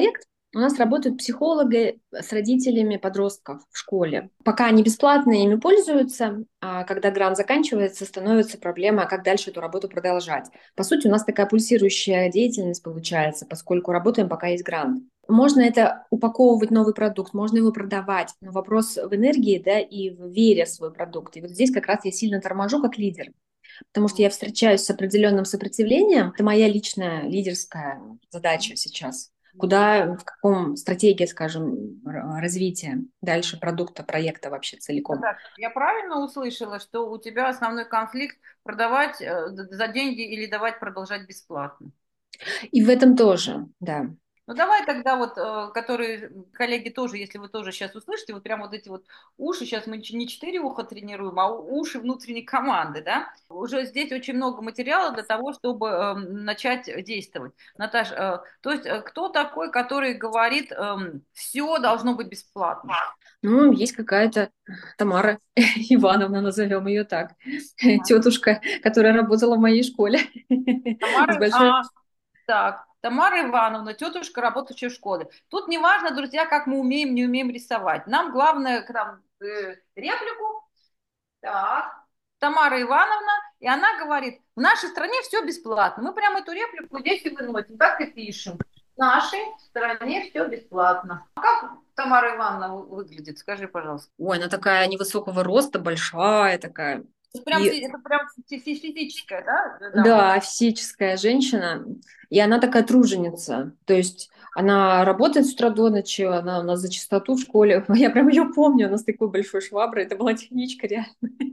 У нас работают психологи с родителями подростков в школе. Пока они бесплатно ими пользуются, а когда грант заканчивается, становится проблема, а как дальше эту работу продолжать. По сути, у нас такая пульсирующая деятельность получается, поскольку работаем, пока есть грант. Можно это упаковывать новый продукт, можно его продавать, но вопрос в энергии, да, и в вере в свой продукт. И вот здесь как раз я сильно торможу как лидер, потому что я встречаюсь с определенным сопротивлением. Это моя личная лидерская задача сейчас. Куда, в каком стратегии, скажем, р- развития дальше продукта, проекта вообще целиком. Так, я правильно услышала, что у тебя основной конфликт продавать э, д- за деньги или давать продолжать бесплатно? И в этом тоже, да. Ну давай тогда вот, э, которые коллеги тоже, если вы тоже сейчас услышите, вот прям вот эти вот уши, сейчас мы ч- не четыре уха тренируем, а у- уши внутренней команды, да? Уже здесь очень много материала для того, чтобы э, начать действовать. Наташ, э, то есть э, кто такой, который говорит, все должно быть бесплатно? Ну, есть какая-то Тамара Ивановна, назовем ее так, тетушка, которая работала в моей школе. С Тамара, большой... а, так, Тамара Ивановна, тетушка, работающая в школе. Тут не важно, друзья, как мы умеем, не умеем рисовать. Нам главное там, э, реплику. Так, Тамара Ивановна, и она говорит, в нашей стране все бесплатно. Мы прямо эту реплику здесь и выносим, так и пишем. В нашей стране все бесплатно. А как Тамара Ивановна вы- выглядит? Скажи, пожалуйста. Ой, она такая невысокого роста, большая такая. Это прям, И фи- это прям фи- фи- физическая, да, дама? да, физическая женщина, и она такая труженица. То есть она работает с утра до ночи, она у нас за чистоту в школе. Я прям ее помню, она с такой большой шваброй. Это была техничка реально.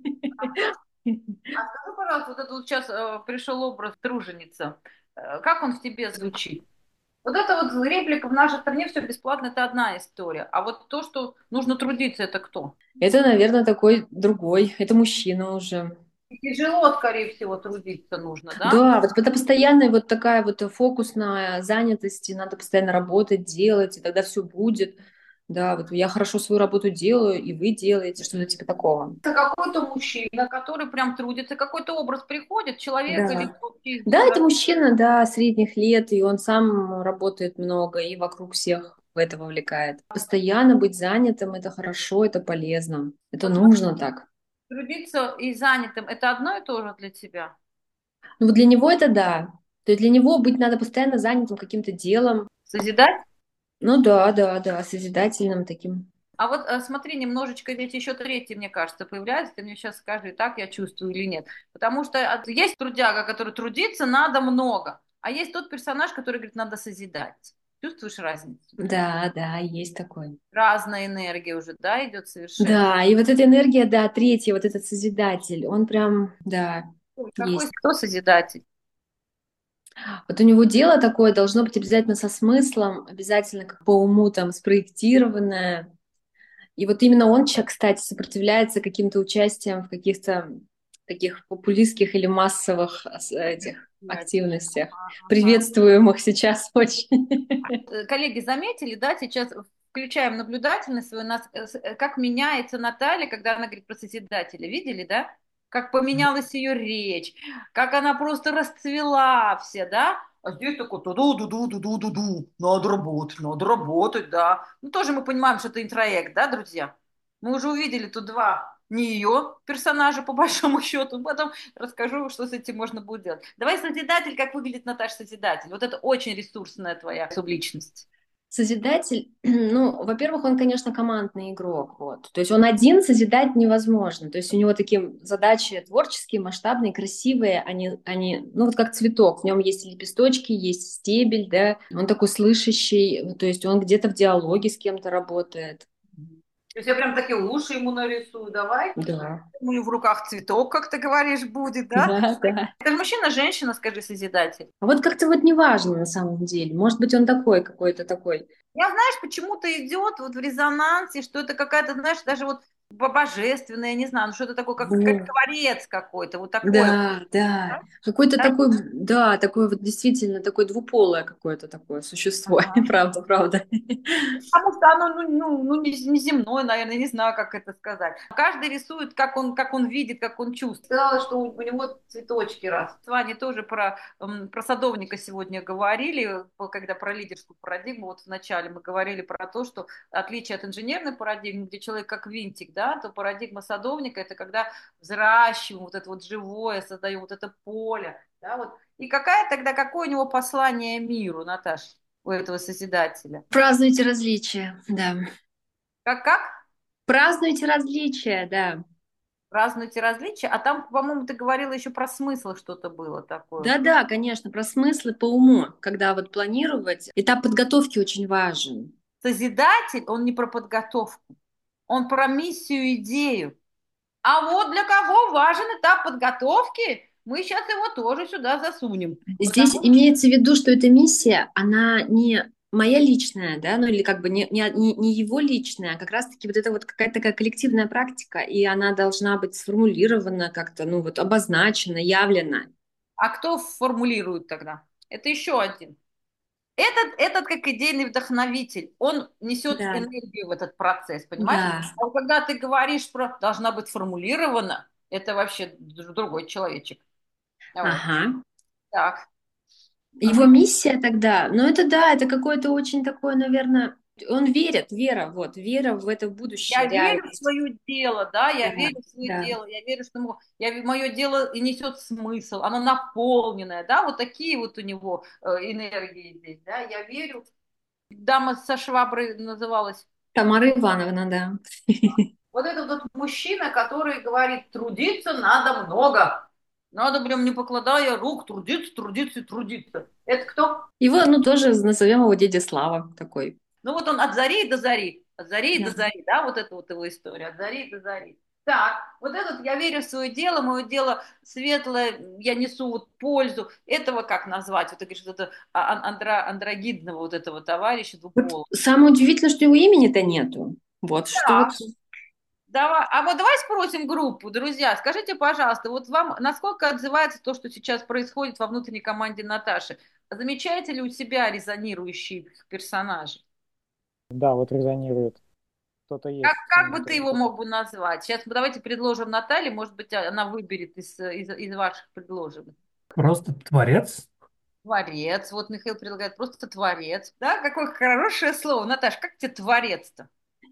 А скажи, пожалуйста, вот это вот сейчас э, пришел образ труженица. Э, как он в тебе звучит? Вот это вот реплика в нашей стране все бесплатно, это одна история. А вот то, что нужно трудиться, это кто? Это, наверное, такой другой. Это мужчина уже. И тяжело, скорее всего, трудиться нужно, да? Да, вот это постоянная вот такая вот фокус на занятости, надо постоянно работать, делать, и тогда все будет. Да, вот я хорошо свою работу делаю, и вы делаете, что-то типа такого. Это какой-то мужчина, который прям трудится, какой-то образ приходит, человек или Да. кто-то Да, это мужчина, да, средних лет, и он сам работает много и вокруг всех в это вовлекает. Постоянно быть занятым — это хорошо, это полезно, это Вот смотри, нужно так. трудиться и занятым, это одно и то же для тебя? Ну вот для него это да. То есть для него быть надо постоянно занятым каким-то делом. Созидать? Ну да, да, да, созидательным таким. А вот э, смотри, немножечко ведь еще третий, мне кажется, появляется. Ты мне сейчас скажи, так я чувствую или нет. Потому что от- есть трудяга, который трудиться надо много, а есть тот персонаж, который говорит, надо созидать. Чувствуешь разницу? Да, да, есть такой. Разная энергия уже, да, идет совершенно. Да, и вот эта энергия, да, третья, вот этот созидатель, он прям, да, Какой есть. кто созидатель? Вот у него дело такое должно быть обязательно со смыслом, обязательно как по уму там спроектированное. И вот именно он, ча- кстати, сопротивляется каким-то участиям в каких-то таких популистских или массовых ас- этих активностях, Ага. приветствуемых сейчас очень. Э, Коллеги заметили, да, сейчас включаем наблюдательность свою, нас, э, с- э, как меняется Наталья, когда она говорит про созидателя. Видели, да? Как поменялась ее речь, как она просто расцвела все, да? А здесь такой ду-ду-ду-ду-ду-ду-ду, надо работать, надо работать, да. Ну, тоже мы понимаем, что это интроект, да, друзья? Мы уже увидели тут два не ее персонажа, по большому счету. Потом расскажу, что с этим можно будет делать. Давай Созидатель, как выглядит Наташа Созидатель. Вот это очень ресурсная твоя субличность. Созидатель, ну, во-первых, он, конечно, командный игрок, вот. То есть он один созидать невозможно. То есть у него такие задачи творческие, масштабные, красивые, они, они, ну, вот как цветок. В нем есть лепесточки, есть стебель, да. Он такой слышащий, то есть он где-то в диалоге с кем-то работает. То есть я прям такие уши ему нарисую, давай. Да, Ну и в руках цветок, как ты говоришь, будет, да? да, да. Это же мужчина, женщина, скажи, Созидатель. А вот как-то вот неважно на самом деле. Может быть, он такой какой-то такой. Я, знаешь, почему-то идет вот в резонансе, что это какая-то, знаешь, даже вот божественное, я не знаю, ну что-то такое, как, как Во. творец какой-то, вот такое. Да, да. Да? Какой-то Так? такой, да, такой вот действительно такое двуполое какое-то такое существо. Ага. Правда, правда. Потому что оно ну, ну, ну, не, не земное, наверное, не знаю, как это сказать. Каждый рисует, как он, как он видит, как он чувствует. Сказала, что у него цветочки раз. С Ваней тоже про, м, про садовника сегодня говорили, по- когда про лидерскую парадигму. Вот вначале мы говорили про то, что отличие от инженерной парадигмы, где человек как винтик, да, то парадигма садовника — это когда взращиваем вот это вот живое, создаем вот это поле. Да, вот. И какая тогда, какое у него послание миру, Наташа, у этого созидателя? Празднуйте различия, да. Как-как? Празднуйте различия, да. Празднуйте различия. А там, по-моему, ты говорила еще про смысл, что-то было такое. Да-да, конечно, про смыслы по уму, когда вот планировать. Этап подготовки очень важен. Созидатель, он не про подготовку, он про миссию, идею. А вот для кого важен этап подготовки, мы сейчас его тоже сюда засунем. Здесь Потому имеется в виду, что эта миссия, она не моя личная, да, ну или как бы не, не, не не его личная, а как раз-таки вот это вот какая-то такая коллективная практика, и она должна быть сформулирована как-то, ну вот обозначена, явлена. а кто формулирует тогда? Это еще один. Этот, этот как идейный вдохновитель, он несет Да, энергию в этот процесс, понимаешь? да, А вот когда ты говоришь про должна быть сформулирована, это вообще другой человечек. Вот. ага. Так. Его миссия тогда, ну это да, это какое-то очень такое, наверное, он верит, вера, вот, вера в это будущее, Я верю в реальность. свое дело, да, я Да, верю в свое да. дело, я верю, что ему- я, мое дело и несет смысл, оно наполненное, да, вот такие вот у него э, энергии здесь, да, я верю. Дама со шваброй называлась. Тамара Ивановна, да. Вот этот вот мужчина, который говорит, трудиться надо много. Надо прям не покладая рук, трудиться, трудиться и трудиться. Это кто? Его, ну, тоже назовем его дядя Слава такой. Ну вот он от зари до зари. От зари до Да. зари, да, вот это вот его история. От зари до зари. Так, вот этот я верю в свое дело, мое дело светлое, я несу вот пользу. Этого как назвать? Вот ты говоришь, вот это а- ан- андро, андрогидного вот этого товарища Вот двуполого. самое удивительное, что его имени-то нету. Вот что вот. Да. Давай, а вот давай спросим группу, друзья, скажите, пожалуйста, вот вам насколько отзывается то, что сейчас происходит во внутренней команде Наташи? Замечаете ли у себя резонирующие персонажи? Да, вот резонирует. Кто-то Как, есть как бы ты внутри. его мог бы назвать? Сейчас мы давайте предложим Наталье, может быть, она выберет из, из, из ваших предложенных. Просто творец. Творец, вот Михаил предлагает просто творец. Да, какое хорошее слово. Наташ, как тебе творец-то?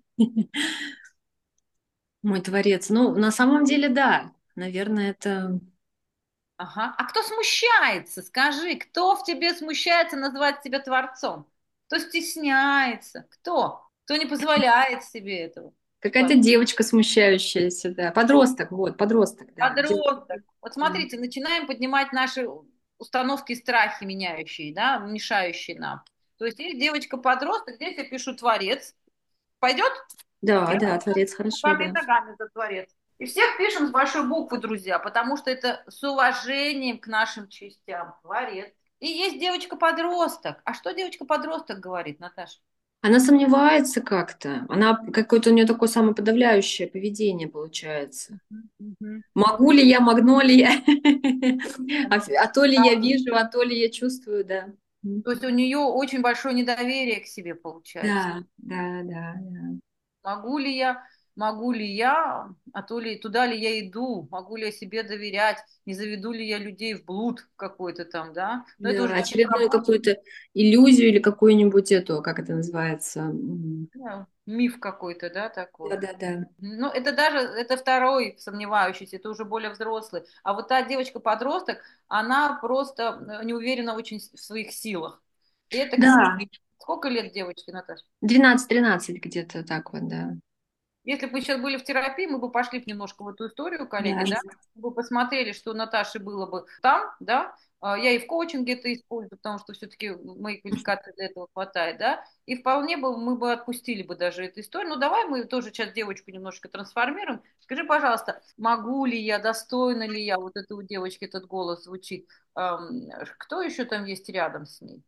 Мой творец. Ну, на самом деле, да. Наверное, это... Ага. А кто смущается? Скажи, кто в тебе смущается назвать себя творцом? Кто стесняется? Кто? Кто не позволяет себе этого? Какая-то девочка смущающаяся, да. Подросток, вот, подросток, да. Где- Подросток. Вот смотрите, начинаем поднимать наши установки и страхи меняющие, да, мешающие нам. То есть есть девочка-подросток, здесь я пишу творец. Пойдет? Да, Я да, творец, хорошо, руками и да. ногами за творец. И всех пишем с большой буквы, друзья, потому что это с уважением к нашим частям. Творец. И есть девочка-подросток. А что девочка-подросток говорит, Наташа? Она сомневается как-то. Она какое-то у нее такое самоподавляющее поведение получается. Мгм. Могу ли я, могу ли я? А, а то ли я вижу, а то ли я чувствую, да. М. То есть у нее очень большое недоверие к себе получается. Да, да, да, да. Могу ли я, могу ли я, а то ли туда ли я иду, могу ли я себе доверять, не заведу ли я людей в блуд какой-то там, да? Но это Да, уже очередную какую-то иллюзию или какую-нибудь эту, как это называется? М. да, миф какой-то, да, Да, такой. да, да. Ну, это даже, это второй сомневающийся, это уже более взрослый. А вот та девочка-подросток, она просто э, не уверена очень в своих силах. И это Да, критично. Сколько лет девочке, Наташа? двенадцать-тринадцать где-то так вот, да. Если бы мы сейчас были в терапии, мы бы пошли б немножко в эту историю, коллеги, Да, да, мы бы посмотрели, что у Наташи было бы там, да, А, я и в коучинге это использую, потому что все-таки моей квалификации для этого хватает, да, и вполне бы мы бы отпустили бы даже эту историю. Ну, давай мы тоже сейчас девочку немножко трансформируем. Скажи, пожалуйста, могу ли я, достойна ли я, вот это у девочки этот голос звучит, Ам, кто еще там есть рядом с ней?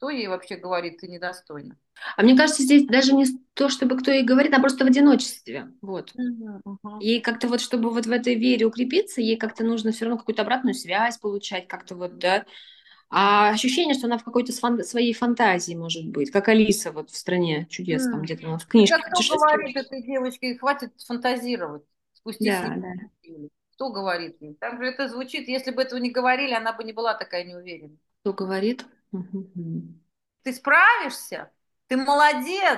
Кто ей вообще говорит, ты недостойна? А мне кажется, здесь даже не то, чтобы кто ей говорит, а просто в одиночестве. Вот. Мгм, мгм. Ей как-то вот, чтобы вот в этой вере укрепиться, ей как-то нужно все равно какую-то обратную связь получать, как-то вот, да. А ощущение, что она в какой-то фан- своей фантазии может быть, как Алиса вот в «Стране чудес», там М. где-то она в Хотя книжке кто путешествует. говорит этой девочке, хватит фантазировать, спустись с Да, небес. да. Кто говорит ей? Так же это звучит, если бы этого не говорили, она бы не была такая неуверенная. Кто говорит? Мгм. Ты справишься, ты молодец,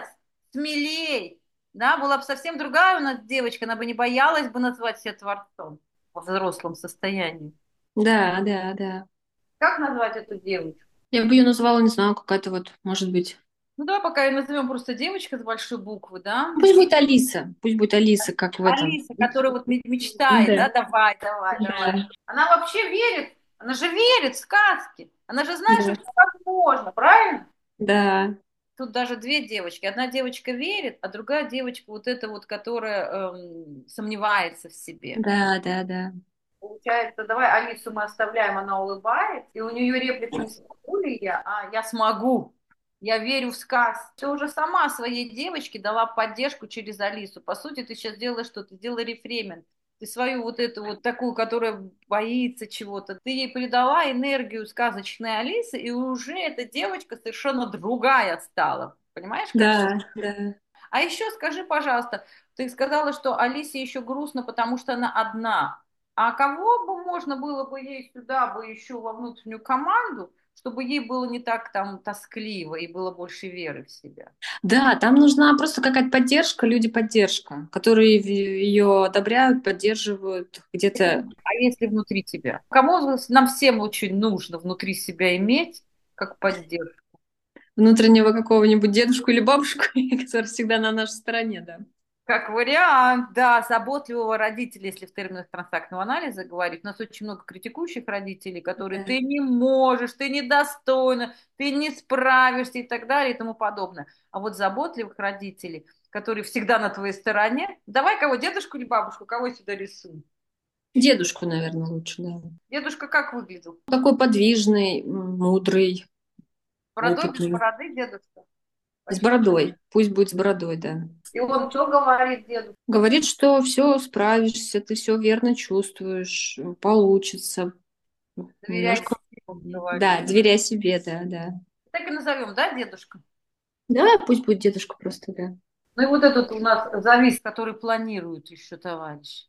смелей. Да, была бы совсем другая у нас девочка, она бы не боялась бы назвать себя творцом во взрослом состоянии. Да, да, да. Как назвать эту девочку? Я бы ее назвала, не знаю, какая-то вот, может быть. Ну давай пока ее назовем просто девочка с большой буквы, да? Пусть будет Алиса. Пусть будет Алиса, как в этом. Алиса, которая вот ме- мечтает, Да, да, давай, давай, давай. да, Она вообще верит, она же верит в сказки. Она же знает, что да, все возможно, правильно? да, Тут даже две девочки. Одна девочка верит, а другая девочка вот эта вот, которая эм, сомневается в себе. да, да, да. Получается, давай Алису мы оставляем, она улыбается, и у нее реплика не смогу ли я, а я смогу. Я верю в сказ. Ты уже сама своей девочке дала поддержку через Алису. По сути, ты сейчас делаешь что? Ты делаешь рефремент. Ты свою вот эту вот такую, которая боится чего-то, ты ей придала энергию сказочной Алисы, и уже эта девочка совершенно другая стала. Понимаешь, как? Да, да. А еще скажи, пожалуйста, ты сказала, что Алисе еще грустно, потому что она одна. А кого бы можно было бы ей сюда бы еще во внутреннюю команду, чтобы ей было не так там тоскливо и было больше веры в себя? Да, там нужна просто какая-то поддержка, люди-поддержка, которые в- ее одобряют, поддерживают где-то А если внутри тебя? Кому нам всем очень нужно внутри себя иметь как поддержку? внутреннего какого-нибудь дедушку или бабушку, который всегда на нашей стороне, да. Как вариант, да, заботливого родителя, если в терминах трансактного анализа говорить. У нас очень много критикующих родителей, которые Да. ты не можешь, ты недостойна, ты не справишься и так далее и тому подобное. А вот заботливых родителей, которые всегда на твоей стороне, давай кого, дедушку или бабушку, кого сюда рисуем? Дедушку, наверное, лучше, да. Дедушка как выглядел? Такой подвижный, м, мудрый, Бородой без опытный. бороды дедушка? С бородой. Пусть будет с бородой, да. И он что говорит деду? Говорит, что все справишься, ты все верно чувствуешь, получится. Доверяй Немножко. себе, он говорит. Да, доверяй себе, да, да. Так и назовем, да, дедушка? Да, пусть будет дедушка просто, да. Ну и вот этот у нас завис, который планирует еще товарищ.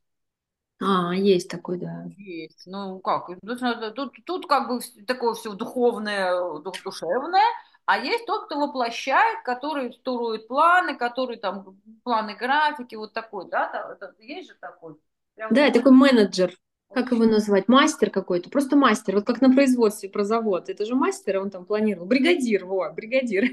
А, есть такой, да. Есть. Ну как, тут, надо- тут, тут как бы вс- такое все духовное, ду- душевное, а есть тот, кто воплощает, который строит планы, который там планы, графики, вот такой, да, та- это- есть же такой. Прям Да, вот и такой менеджер. Как вообще его назвать? Мастер какой-то. Просто мастер. Вот как на производстве про завод. Это же мастер, а он там планировал. Бригадир, во, бригадир.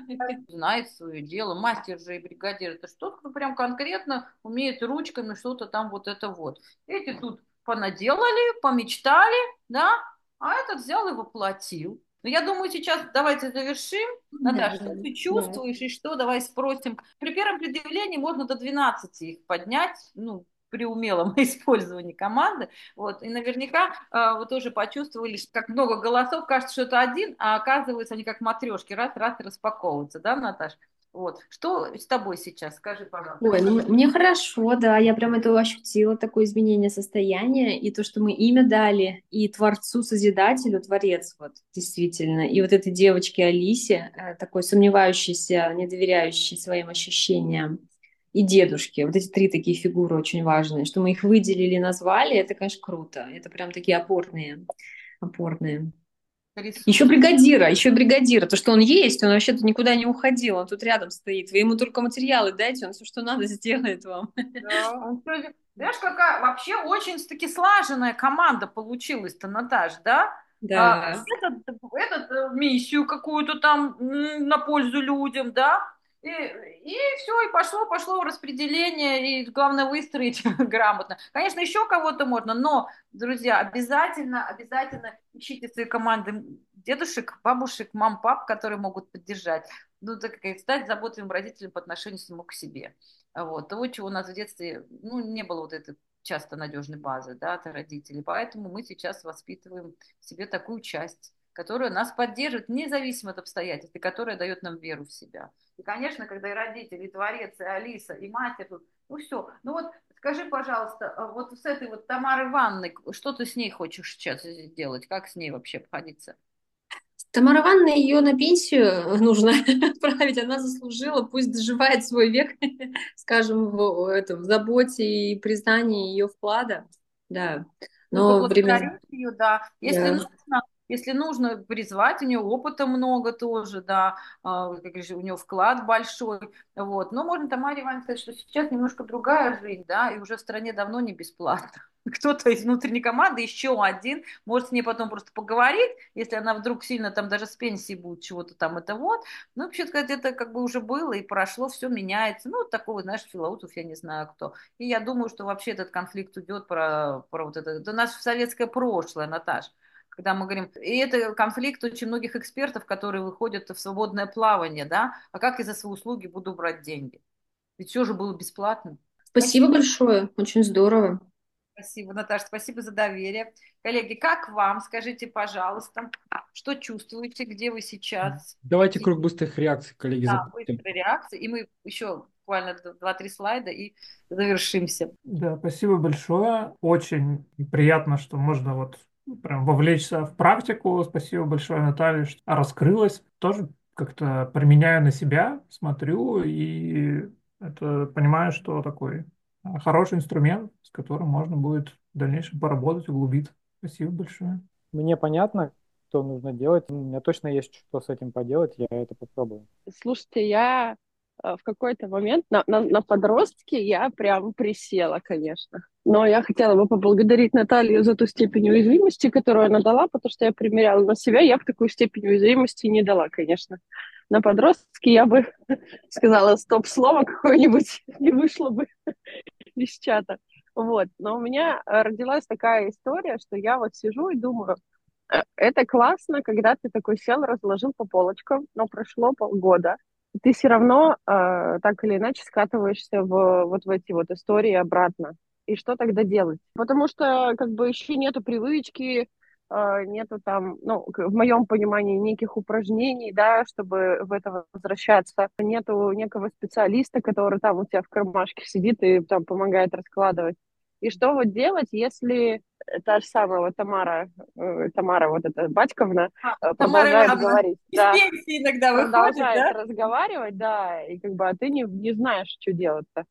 знает свое дело, мастер же и бригадир, это что-то, кто прям конкретно умеет ручками что-то там вот это вот. Эти тут понаделали, помечтали, да, а этот взял и воплотил. Но я думаю, сейчас давайте завершим. Да, Наташа, что ты да. чувствуешь и что? Давай спросим. При первом предъявлении можно до двенадцати их поднять, ну, при умелом использовании команды. Вот. И наверняка э, вы тоже почувствовали, что как много голосов, кажется, что это один, а оказывается, они как матрешки, раз-раз распаковываются, да, Наташа? Вот. Что с тобой сейчас? Скажи, пожалуйста. Ой, ну мне хорошо, да, я прям это ощутила, такое изменение состояния, и то, что мы имя дали, и Творцу-Созидателю, Творец, вот, действительно, и вот этой девочке Алисе, э, такой сомневающейся, недоверяющей своим ощущениям, и дедушке, вот эти три такие фигуры очень важные, что мы их выделили, назвали, это, конечно, круто, это прям такие опорные, опорные. Еще Ресурс. бригадира, еще бригадира. То, что он есть, он вообще-то никуда не уходил, он тут рядом стоит. Вы ему только материалы дайте, он все, что надо, сделает вам. Да. Он сегодня- Знаешь, какая вообще очень-таки слаженная команда получилась-то, Наташ, да? А, Да, этот, этот э, миссию какую-то там м, на пользу людям, да? И, и все, и пошло, пошло распределение, и главное выстроить грамотно. Конечно, еще кого-то можно, но, друзья, обязательно, обязательно ищите свои команды дедушек, бабушек, мам, пап, которые могут поддержать. Ну, так как стать заботливым родителем по отношению самому к себе. Вот. Того, чего у нас в детстве, ну, не было вот этой часто надежной базы, да, от родителей. Поэтому мы сейчас воспитываем в себе такую часть, которая нас поддерживает независимо от обстоятельств, и которая дает нам веру в себя. И, конечно, когда и родители, и Творец, и Алиса, и Матерь, ну все. Ну вот скажи, пожалуйста, вот с этой вот Тамарой Ивановной, что ты с ней хочешь сейчас сделать? Как с ней вообще обходиться? Тамара Ивановна, ее на пенсию нужно отправить, она заслужила, пусть доживает свой век, скажем, в, этом, в заботе и признании ее вклада, да, Ну, но поблагодарить время, ее, да. Если да. нужно, если нужно призвать, у нее опыта много тоже, да, а, как говоришь, у нее вклад большой, вот. Но можно Тамаре Ивановне сказать, что сейчас немножко другая жизнь, да, и уже в стране давно не бесплатно. Кто-то из внутренней команды, еще один, может с ней потом просто поговорить, если она вдруг сильно там даже с пенсии будет чего-то там, это вот. Ну, вообще сказать, это как бы уже было и прошло, все меняется. Ну, вот такого, знаешь, Филаутов, я не знаю кто. И я думаю, что вообще этот конфликт идет про, про вот это. Это наше советское прошлое, Наташ. Когда мы говорим, и это конфликт очень многих экспертов, которые выходят в свободное плавание, да, а как я за свои услуги буду брать деньги? Ведь все же было бесплатно. Спасибо большое, очень здорово. Спасибо, Наташа, спасибо за доверие. Коллеги, как вам? Скажите, пожалуйста, что чувствуете, где вы сейчас? Давайте круг быстрых реакций, коллеги, Да, запустим. быстрая реакция, и мы еще буквально два-три слайда и завершимся. Да, спасибо большое. Очень приятно, что можно вот прям вовлечься в практику. Спасибо большое, Наталья, что раскрылась. Тоже как-то применяю на себя, смотрю и это понимаю, что такой а, хороший инструмент, с которым можно будет в дальнейшем поработать, углубиться. Спасибо большое. Мне понятно, что нужно делать. У меня точно есть что с этим поделать, я это попробую. Слушайте, я э, в какой-то момент на, на, на подростке я прям присела, конечно. Но я хотела бы поблагодарить Наталью за ту степень уязвимости, которую она дала, потому что я примеряла на себя, я бы такую степень уязвимости не дала, конечно. На подростке я бы сказала стоп-слово какое-нибудь, не вышло бы из чата. Вот. Но у меня э, родилась такая история, что я вот сижу и думаю, э, это классно, когда ты такой сел, разложил по полочкам, но прошло полгода, и ты все равно э, так или иначе скатываешься в вот в эти вот истории обратно. И что тогда делать? Потому что как бы еще нету привычки, э, нету там, ну, к- в моем понимании, неких упражнений, да, чтобы в это возвращаться. Нету некого специалиста, который там у тебя в кармашке сидит и там помогает раскладывать. И что вот делать, если та же самая вот Тамара, э, Тамара вот эта Батьковна А, э, Тамара продолжает Ивановна говорить, из да, пенсии иногда выходит, продолжает да? разговаривать, да, и как бы, а ты не, не знаешь, что делать-то.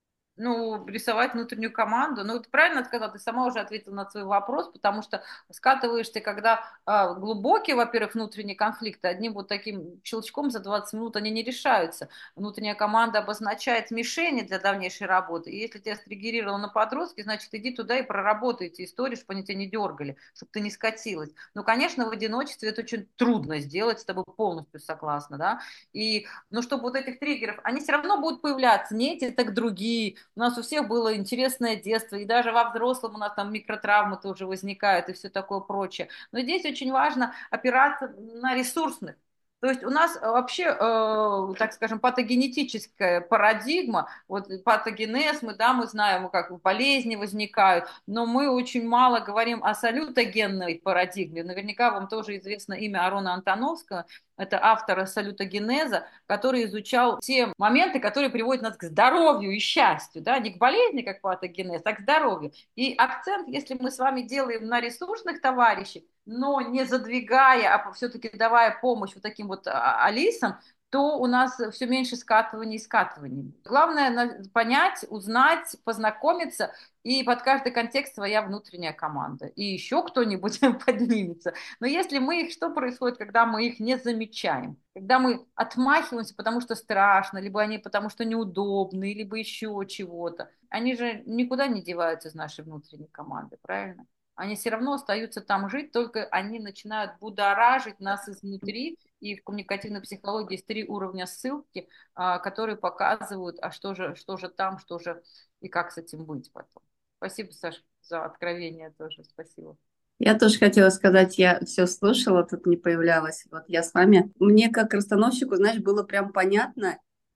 Ну, рисовать внутреннюю команду. Ну, ты правильно сказала, ты сама уже ответила на свой вопрос, потому что скатываешься, когда а, глубокие, во-первых, внутренние конфликты, одним вот таким щелчком за двадцать минут они не решаются. Внутренняя команда обозначает мишени для дальнейшей работы, и если тебя стригерировало на подростке, значит, иди туда и проработай эти истории, чтобы они тебя не дергали, чтобы ты не скатилась. Ну, конечно, в одиночестве это очень трудно сделать, с тобой полностью согласна, да, и, ну, чтобы вот этих триггеров, они все равно будут появляться, не эти, так другие. У нас у всех было интересное детство, и даже во взрослом у нас там микротравмы тоже возникают и все такое прочее. Но здесь очень важно опираться на ресурсных. То есть у нас вообще, э, так скажем, патогенетическая парадигма, вот патогенез, мы, да, мы знаем, как болезни возникают, но мы очень мало говорим о салютогенной парадигме. Наверняка вам тоже известно имя Арона Антоновского, это автор салютогенеза, который изучал те моменты, которые приводят нас к здоровью и счастью, да, не к болезни, как патогенез, а к здоровью. И акцент, если мы с вами делаем на ресурсных товарищей, но не задвигая, а все-таки давая помощь вот таким вот а, Алисам, то у нас все меньше скатываний и скатываний. Главное понять, узнать, познакомиться, и под каждый контекст своя внутренняя команда. И еще кто-нибудь поднимется. Но если мы их, что происходит, когда мы их не замечаем? Когда мы отмахиваемся, потому что страшно, либо они потому что неудобны, либо еще чего-то. Они же никуда не деваются из нашей внутренней команды, правильно? Они все равно остаются там жить, только они начинают будоражить нас изнутри. И в коммуникативной психологии есть три уровня ссылки, а, которые показывают, а что же, что же там, что же и как с этим быть потом. Спасибо, Саша, за откровение тоже. Спасибо. Я тоже хотела сказать, я все слушала, тут не появлялась. Вот я с вами. Мне как расстановщику, знаешь, было прям понятно,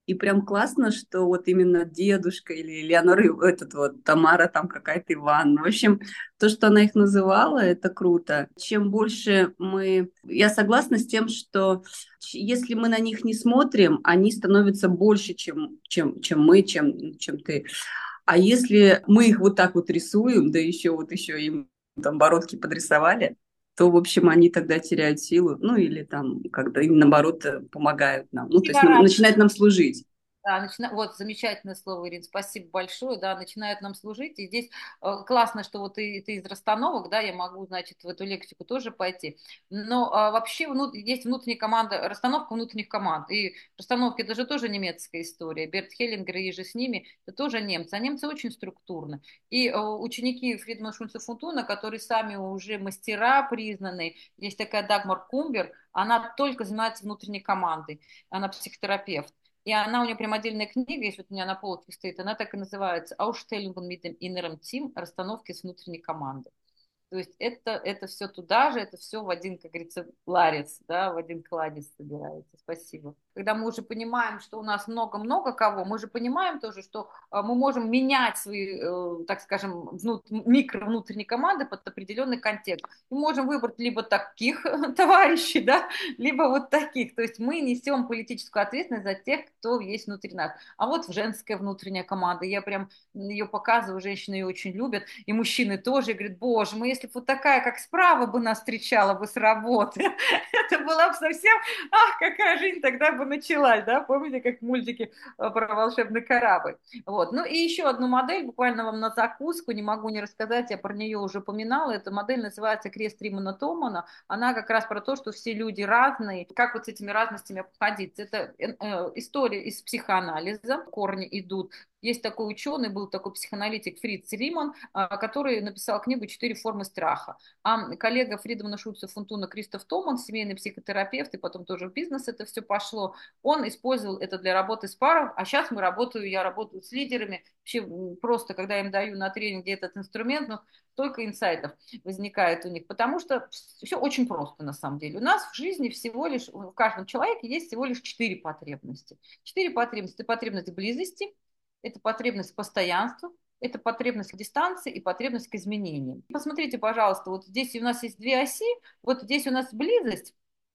И прям классно, что вот именно дедушка или Леонора, и этот вот Тамара там какая-то Иван. В общем, то, что она их называла, это круто. Чем больше мы... Я согласна с тем, что ч- если мы на них не смотрим, они становятся больше, чем, чем, чем мы, чем, чем ты. А если мы их вот так вот рисуем, да еще вот еще им там бородки подрисовали, то, в общем, они тогда теряют силу, ну или там, когда им, наоборот, э, помогают нам, ну, то есть нам- начинают нам служить. Да, начина... Вот замечательное слово, Ирина, спасибо большое, да, начинают нам служить, и здесь э, классно, что вот ты, ты из расстановок, да, я могу, значит, в эту лексику тоже пойти, но а, вообще вну... есть внутренняя команда, расстановка внутренних команд, и расстановки, это же тоже немецкая история, Берт Хеллингер и же с ними, это тоже немцы, а немцы очень структурны, и э, ученики Фридмана Шульца Фунтуна, которые сами уже мастера признанные, есть такая Дагмар Кумбер, она только занимается внутренней командой, она психотерапевт. И она, у нее прям отдельная книга, есть вот у меня на полке стоит, она так и называется «Ausstellungen mit dem inneren Team», расстановки с внутренней командой. То есть это, это все туда же, это все в один, как говорится, ларец, да, в один кладезь собирается. Спасибо. Когда мы уже понимаем, что у нас много-много кого, мы же понимаем тоже, что а, мы можем менять свои, э, так скажем, внут, микро внутренние команды под определенный контекст. Мы можем выбрать либо таких товарищей, да, либо вот таких. То есть мы несем политическую ответственность за тех, кто есть внутри нас. А вот женская внутренняя команда, я прям ее показываю, женщины ее очень любят, и мужчины тоже, и говорят, боже, мы если бы вот такая, как справа бы нас встречала бы с работы, это была бы совсем, ах, какая жизнь тогда бы началась, да, помните, как в мультике про волшебный корабль. Вот. Ну и еще одну модель, буквально вам на закуску, не могу не рассказать, я про нее уже упоминала, эта модель называется «Крест Римана Томана», она как раз про то, что все люди разные, как вот с этими разностями обходиться. Это э, история из психоанализа, корни идут. Есть такой ученый, был такой психоаналитик Фриц Риман, который написал книгу «Четыре формы страха». А коллега Фридмана Шульца Фунтуна Кристоф Томан, семейный психотерапевт, и потом тоже в бизнес это все пошло, он использовал это для работы с паром, а сейчас мы работаю, я работаю с лидерами, вообще просто, когда я им даю на тренинге этот инструмент, ну, столько инсайтов возникает у них, потому что все очень просто на самом деле. У нас в жизни всего лишь, в каждом человеке есть всего лишь четыре потребности. Четыре потребности. Это потребность близости, это потребность постоянства, это потребность к дистанции и потребность к изменениям. Посмотрите, пожалуйста, вот здесь у нас есть две оси, вот здесь у нас близость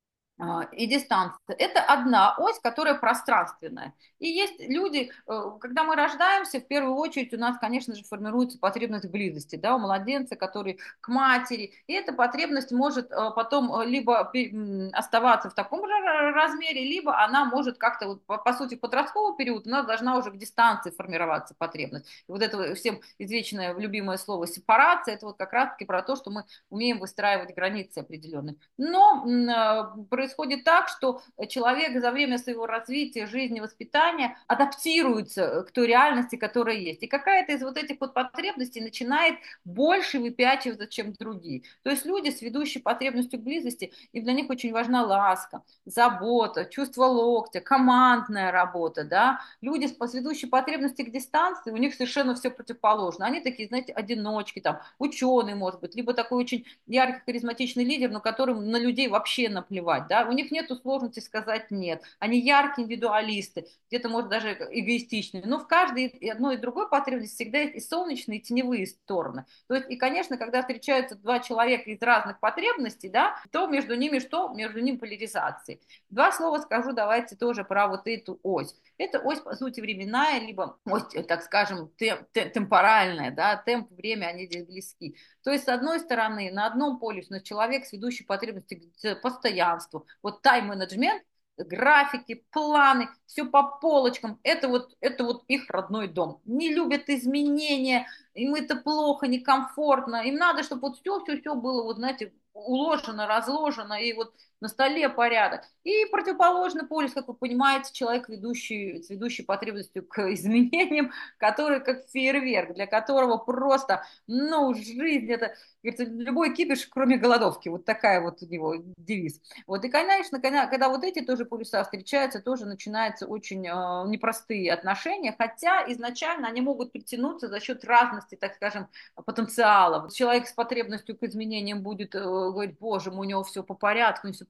и дистанция. Это одна ось, которая пространственная. И есть люди, когда мы рождаемся, в первую очередь у нас, конечно же, формируется потребность в близости, да, у младенца, который к матери. И эта потребность может потом либо оставаться в таком же размере, либо она может как-то, вот, по сути, в подростковый период у нас должна уже к дистанции формироваться потребность. И вот это всем извечное любимое слово сепарация, это вот как раз-таки про то, что мы умеем выстраивать границы определенные. Но происходит Происходит так, что человек за время своего развития, жизни, воспитания адаптируется к той реальности, которая есть. И какая-то из вот этих вот потребностей начинает больше выпячиваться, чем другие. То есть люди с ведущей потребностью к близости, и для них очень важна ласка, забота, чувство локтя, командная работа. Да? Люди с ведущей потребностью к дистанции, у них совершенно все противоположно. Они такие, знаете, одиночки, там, ученые, может быть, либо такой очень яркий, харизматичный лидер, но которым на людей вообще наплевать. Да? У них нет сложности сказать нет. Они яркие индивидуалисты, где-то, может, даже эгоистичные. Но в каждой и одной и другой потребности всегда есть и солнечные, и теневые стороны. То есть, и, конечно, когда встречаются два человека из разных потребностей, да, то между ними что? Между ними поляризация. Два слова скажу, давайте тоже про вот эту ось. Это ось, по сути, временная, либо ось, так скажем, тем, темпоральная, да, темп, время, они здесь близки. То есть, с одной стороны, на одном полюсе на человек с ведущей потребностью к постоянству, вот тайм-менеджмент, графики, планы, все по полочкам, это вот, это вот их родной дом. Не любят изменения, им это плохо, некомфортно, им надо, чтобы вот все-все-все было, вот знаете, уложено, разложено, и вот на столе порядок. И противоположный полюс, как вы понимаете, человек, ведущий, с ведущей потребностью к изменениям, который как фейерверк, для которого просто, ну, жизнь, это, говорится, любой кипиш, кроме голодовки. Вот такая вот у него девиз. Вот. И, конечно, когда, когда вот эти тоже полюса встречаются, тоже начинаются очень э, непростые отношения, хотя изначально они могут притянуться за счет разности, так скажем, потенциала. Человек с потребностью к изменениям будет э, говорить, боже мой, у него все по порядку, у него все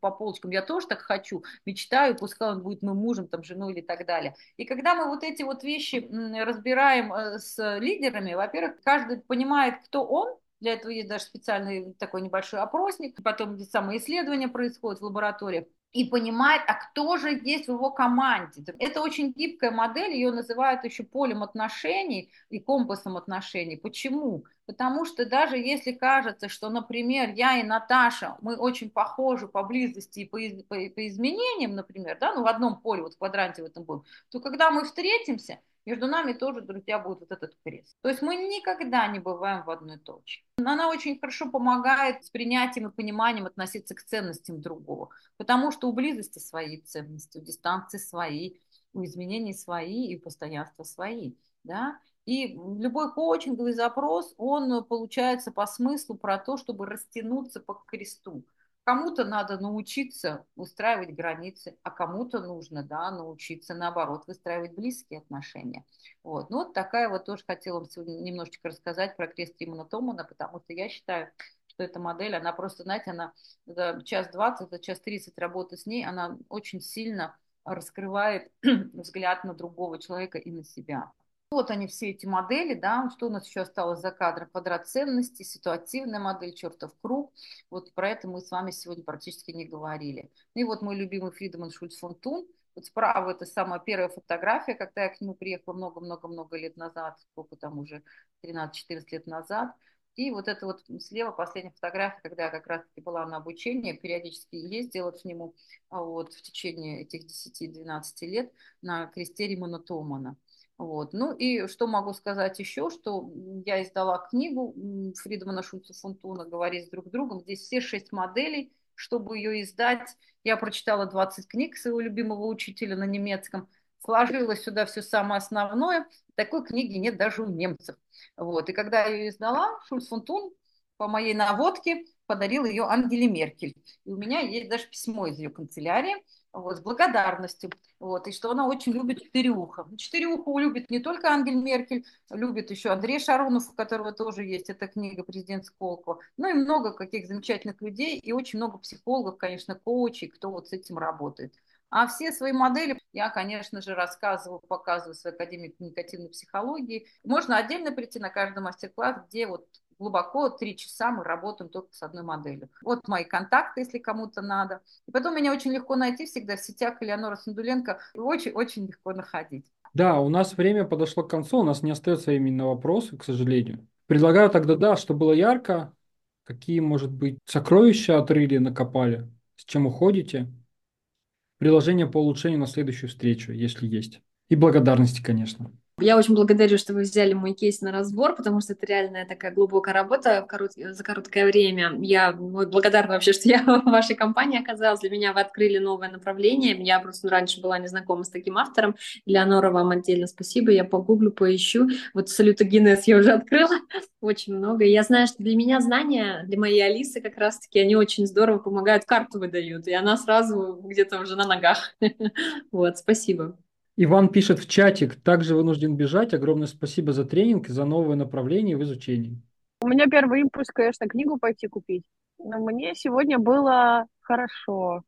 по полочкам. Я тоже так хочу, мечтаю, пускай он будет моим мужем, там, женой или так далее. И когда мы вот эти вот вещи разбираем с лидерами, во-первых, каждый понимает, кто он. Для этого есть даже специальный такой небольшой опросник. Потом самые исследования происходят в лабораториях. И понимает, а кто же есть в его команде. Это очень гибкая модель, ее называют еще полем отношений и компасом отношений. Почему? Потому что даже если кажется, что, например, я и Наташа, мы очень похожи по близости и по, по, по изменениям, например, да, ну в одном поле, вот в квадранте в этом будем, то когда мы встретимся, между нами тоже, друзья, будет вот этот крест. То есть мы никогда не бываем в одной точке. Она очень хорошо помогает с принятием и пониманием относиться к ценностям другого. Потому что у близости свои ценности, у дистанции свои, у изменений свои и у постоянства свои. Да? И любой коучинговый запрос, он получается по смыслу про то, чтобы растянуться по кресту. Кому-то надо научиться выстраивать границы, а кому-то нужно, да, научиться, наоборот, выстраивать близкие отношения. Вот. Ну, вот такая вот тоже хотела вам сегодня немножечко рассказать про крест Римана Томана, потому что я считаю, что эта модель, она просто, знаете, она за час двадцать, за час тридцать работы с ней, она очень сильно раскрывает взгляд на другого человека и на себя. Вот они все эти модели, да, что у нас еще осталось за кадром? Квадрат ценностей, ситуативная модель, чертов круг. Вот про это мы с вами сегодня практически не говорили. И вот мой любимый Фридман Шульц фон Тун. Вот справа это самая первая фотография, когда я к нему приехала много-много-много лет назад, сколько там уже, тринадцать-четырнадцать лет назад. И вот это вот слева последняя фотография, когда я как раз-таки была на обучении, периодически ездила к нему вот, в течение этих десяти-двенадцати лет на кресте Римана Томана. Вот. Ну и что могу сказать еще, что я издала книгу Фридмана Шульца фон Туна «Говорить друг с другом». Здесь все шесть моделей. Чтобы ее издать, я прочитала двадцать книг своего любимого учителя на немецком, сложила сюда все самое основное. Такой книги нет даже у немцев. Вот. И когда я ее издала, Шульц фон Тун по моей наводке подарил ее Ангеле Меркель. И у меня есть даже письмо из ее канцелярии, вот, с благодарностью, вот, и что она очень любит Четыреуха. Четыреуху любит не только Ангель Меркель, любит еще Андрей Шаронов, у которого тоже есть эта книга «Президент Сколково», ну и много каких замечательных людей, и очень много психологов, конечно, коучей, кто вот с этим работает. А все свои модели я, конечно же, рассказываю, показываю в своей Академии коммуникативной психологии. Можно отдельно прийти на каждый мастер-класс, где вот глубоко три часа мы работаем только с одной моделью. Вот мои контакты, если кому-то надо. И потом меня очень легко найти всегда в сетях Элеонора Сандуленко. Очень-очень легко находить. Да, у нас время подошло к концу, у нас не остается времени на вопросы, к сожалению. Предлагаю тогда, да, чтобы было ярко, какие, может быть, сокровища отрыли, накопали, с чем уходите. Приложение по улучшению на следующую встречу, если есть. И благодарности, конечно. Я очень благодарю, что вы взяли мой кейс на разбор, потому что это реальная такая глубокая работа в корот... за короткое время. Я благодарна вообще, что я в вашей компании оказалась. Для меня вы открыли новое направление. Я просто раньше была не знакома с таким автором. Леонора, вам отдельно спасибо. Я погуглю, поищу. Вот салютогенез я уже открыла. Очень много. И я знаю, что для меня знания, для моей Алисы как раз-таки, они очень здорово помогают, карту выдают. И она сразу где-то уже на ногах. Вот, спасибо. Иван пишет в чатик, также вынужден бежать. Огромное спасибо за тренинг и за новое направление в изучении. У меня первый импульс, конечно, книгу пойти купить. Но мне сегодня было хорошо.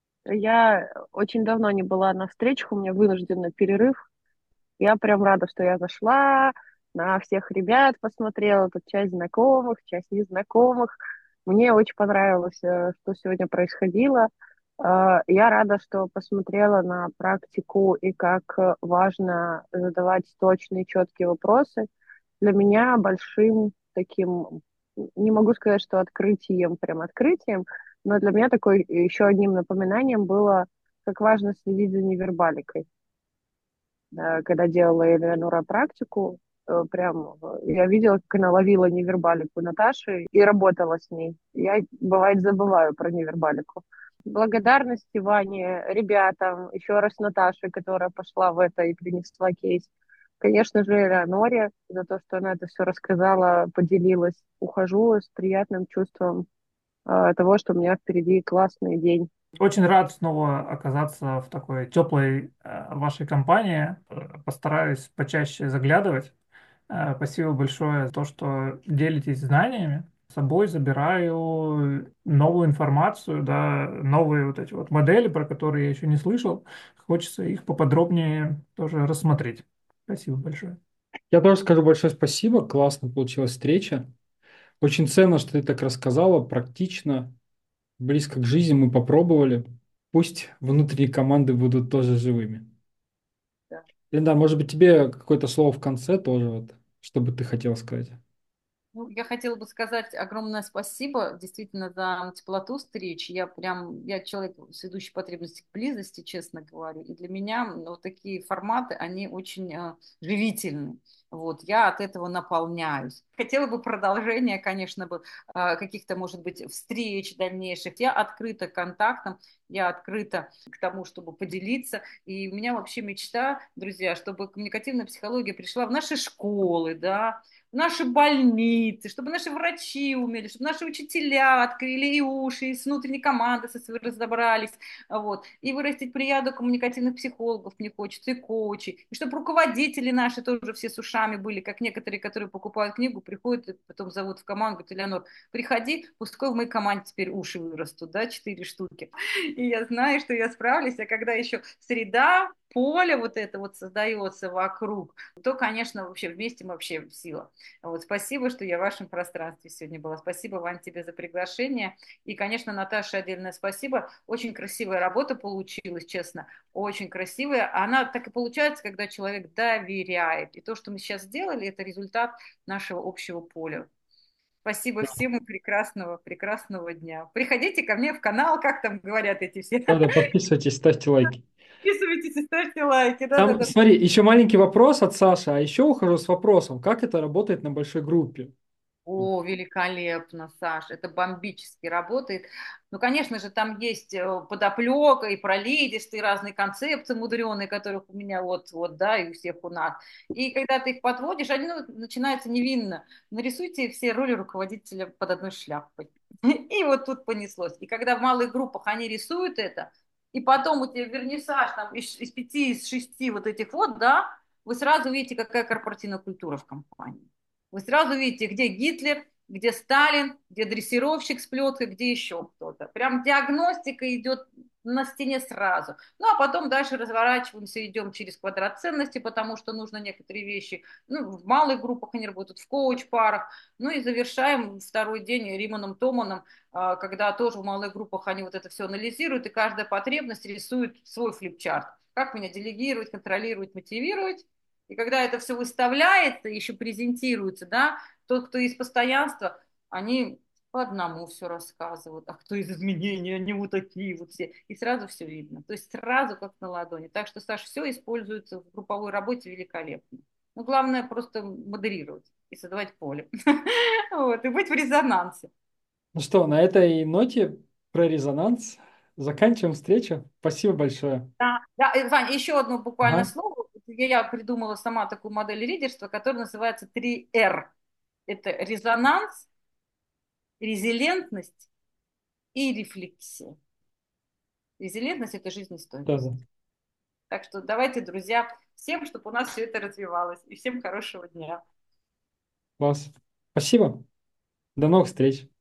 Я очень давно не была на встречах, у меня вынужденный перерыв. Я прям рада, что я зашла, на всех ребят посмотрела, тут часть знакомых, часть незнакомых. Мне очень понравилось, э, что сегодня происходило. Э, Я рада, что посмотрела на практику и как э, важно задавать точные, четкие вопросы. Для меня большим таким, не могу сказать, что открытием, прям открытием, но для меня такой еще одним напоминанием было, как важно следить за невербаликой. Э, Когда делала Элеонора практику, э, прям э, я видела, как она ловила невербалику Наташи и работала с ней. Я, бывает, забываю про невербалику. Благодарности Ване, ребятам, еще раз Наташе, которая пошла в это и принесла кейс. Конечно же, Элеоноре за то, что она это все рассказала, поделилась. Ухожу с приятным чувством э, того, что у меня впереди классный день. Очень рад снова оказаться в такой теплой э, вашей компании. Э, Постараюсь почаще заглядывать. Э, Спасибо большое за то, что делитесь знаниями. собой забираю новую информацию, да, новые вот эти вот модели, про которые я еще не слышал. Хочется их поподробнее тоже рассмотреть. Спасибо большое. Я тоже скажу большое спасибо. Классно получилась встреча. Очень ценно, что ты так рассказала, практично, близко к жизни мы попробовали. Пусть внутренние команды будут тоже живыми. Да. Линда, может быть, тебе какое-то слово в конце тоже, вот, что бы ты хотела сказать? Ну, я хотела бы сказать огромное спасибо действительно за теплоту встречи. Я прям, я человек с ведущей потребностью к близости, честно говорю. И для меня ну, вот такие форматы, они очень э, живительны. Вот, я от этого наполняюсь. Хотела бы продолжения, конечно, бы, э, каких-то, может быть, встреч дальнейших. Я открыта к контактам, я открыта к тому, чтобы поделиться. И у меня вообще мечта, друзья, чтобы коммуникативная психология пришла в наши школы, да, в наши больницы, чтобы наши врачи умели, чтобы наши учителя открыли и уши, и с внутренней командой со своей разобрались, вот, и вырастить плеяду коммуникативных психологов, мне хочется, и коучей, и чтобы руководители наши тоже все с ушами были, как некоторые, которые покупают книгу, приходят, и потом зовут в команду, говорят: Элеонор, приходи, пускай в моей команде теперь уши вырастут, да, четыре штуки, и я знаю, что я справлюсь, а когда еще среда, поле вот это вот создается вокруг, то, конечно, вообще вместе мы вообще сила. Вот, спасибо, что я в вашем пространстве сегодня была. Спасибо, Вань, тебе за приглашение. И, конечно, Наташе отдельное спасибо. Очень красивая работа получилась, честно. Очень красивая. Она так и получается, когда человек доверяет. И то, что мы сейчас сделали, это результат нашего общего поля. Спасибо всем и прекрасного, прекрасного дня. Приходите ко мне в канал, как там говорят эти все. Да-да, подписывайтесь, ставьте лайки. Подписывайтесь и ставьте лайки. Там, Да-да-да. смотри, еще маленький вопрос от Саши, а еще ухожу с вопросом, как это работает на большой группе? О, великолепно, Саш, это бомбически работает. Ну, конечно же, там есть э, подоплека и про лидерство, и разные концепции мудреные, которых у меня вот, вот, да, и у всех у нас. И когда ты их подводишь, они ну, начинаются невинно. Нарисуйте все роли руководителя под одной шляпой. И вот тут понеслось. И когда в малых группах они рисуют это, и потом у тебя вернисаж там из, из пяти, из шести вот этих вот, да, вы сразу видите, какая корпоративная культура в компании. Вы сразу видите, где Гитлер, где Сталин, где дрессировщик с плеткой, где еще кто-то. Прям диагностика идет на стене сразу. Ну, а потом дальше разворачиваемся, идем через квадрат ценностей, потому что нужно некоторые вещи. Ну, в малых группах они работают, в коуч-парах. Ну и завершаем второй день Риманом Томаном, когда тоже в малых группах они вот это все анализируют, и каждая потребность рисует свой флипчарт. Как меня делегировать, контролировать, мотивировать. И когда это все выставляется, еще презентируется, да, тот, кто из постоянства, они по одному все рассказывают, а кто из изменений, они вот такие вот все. И сразу все видно. То есть сразу как на ладони. Так что, Саша, все используется в групповой работе великолепно. Ну, главное просто модерировать и создавать поле. Вот, и быть в резонансе. Ну что, на этой ноте про резонанс заканчиваем встречу. Спасибо большое. Да, да, и, Вань, еще одно буквально Ага. слово. Я придумала сама такую модель лидерства, которая называется три эр. Это резонанс, резилентность и рефлексия. Резилентность – это жизнестойкость. Да-да. Так что давайте, друзья, всем, чтобы у нас все это развивалось. И всем хорошего дня. Класс. Спасибо. До новых встреч.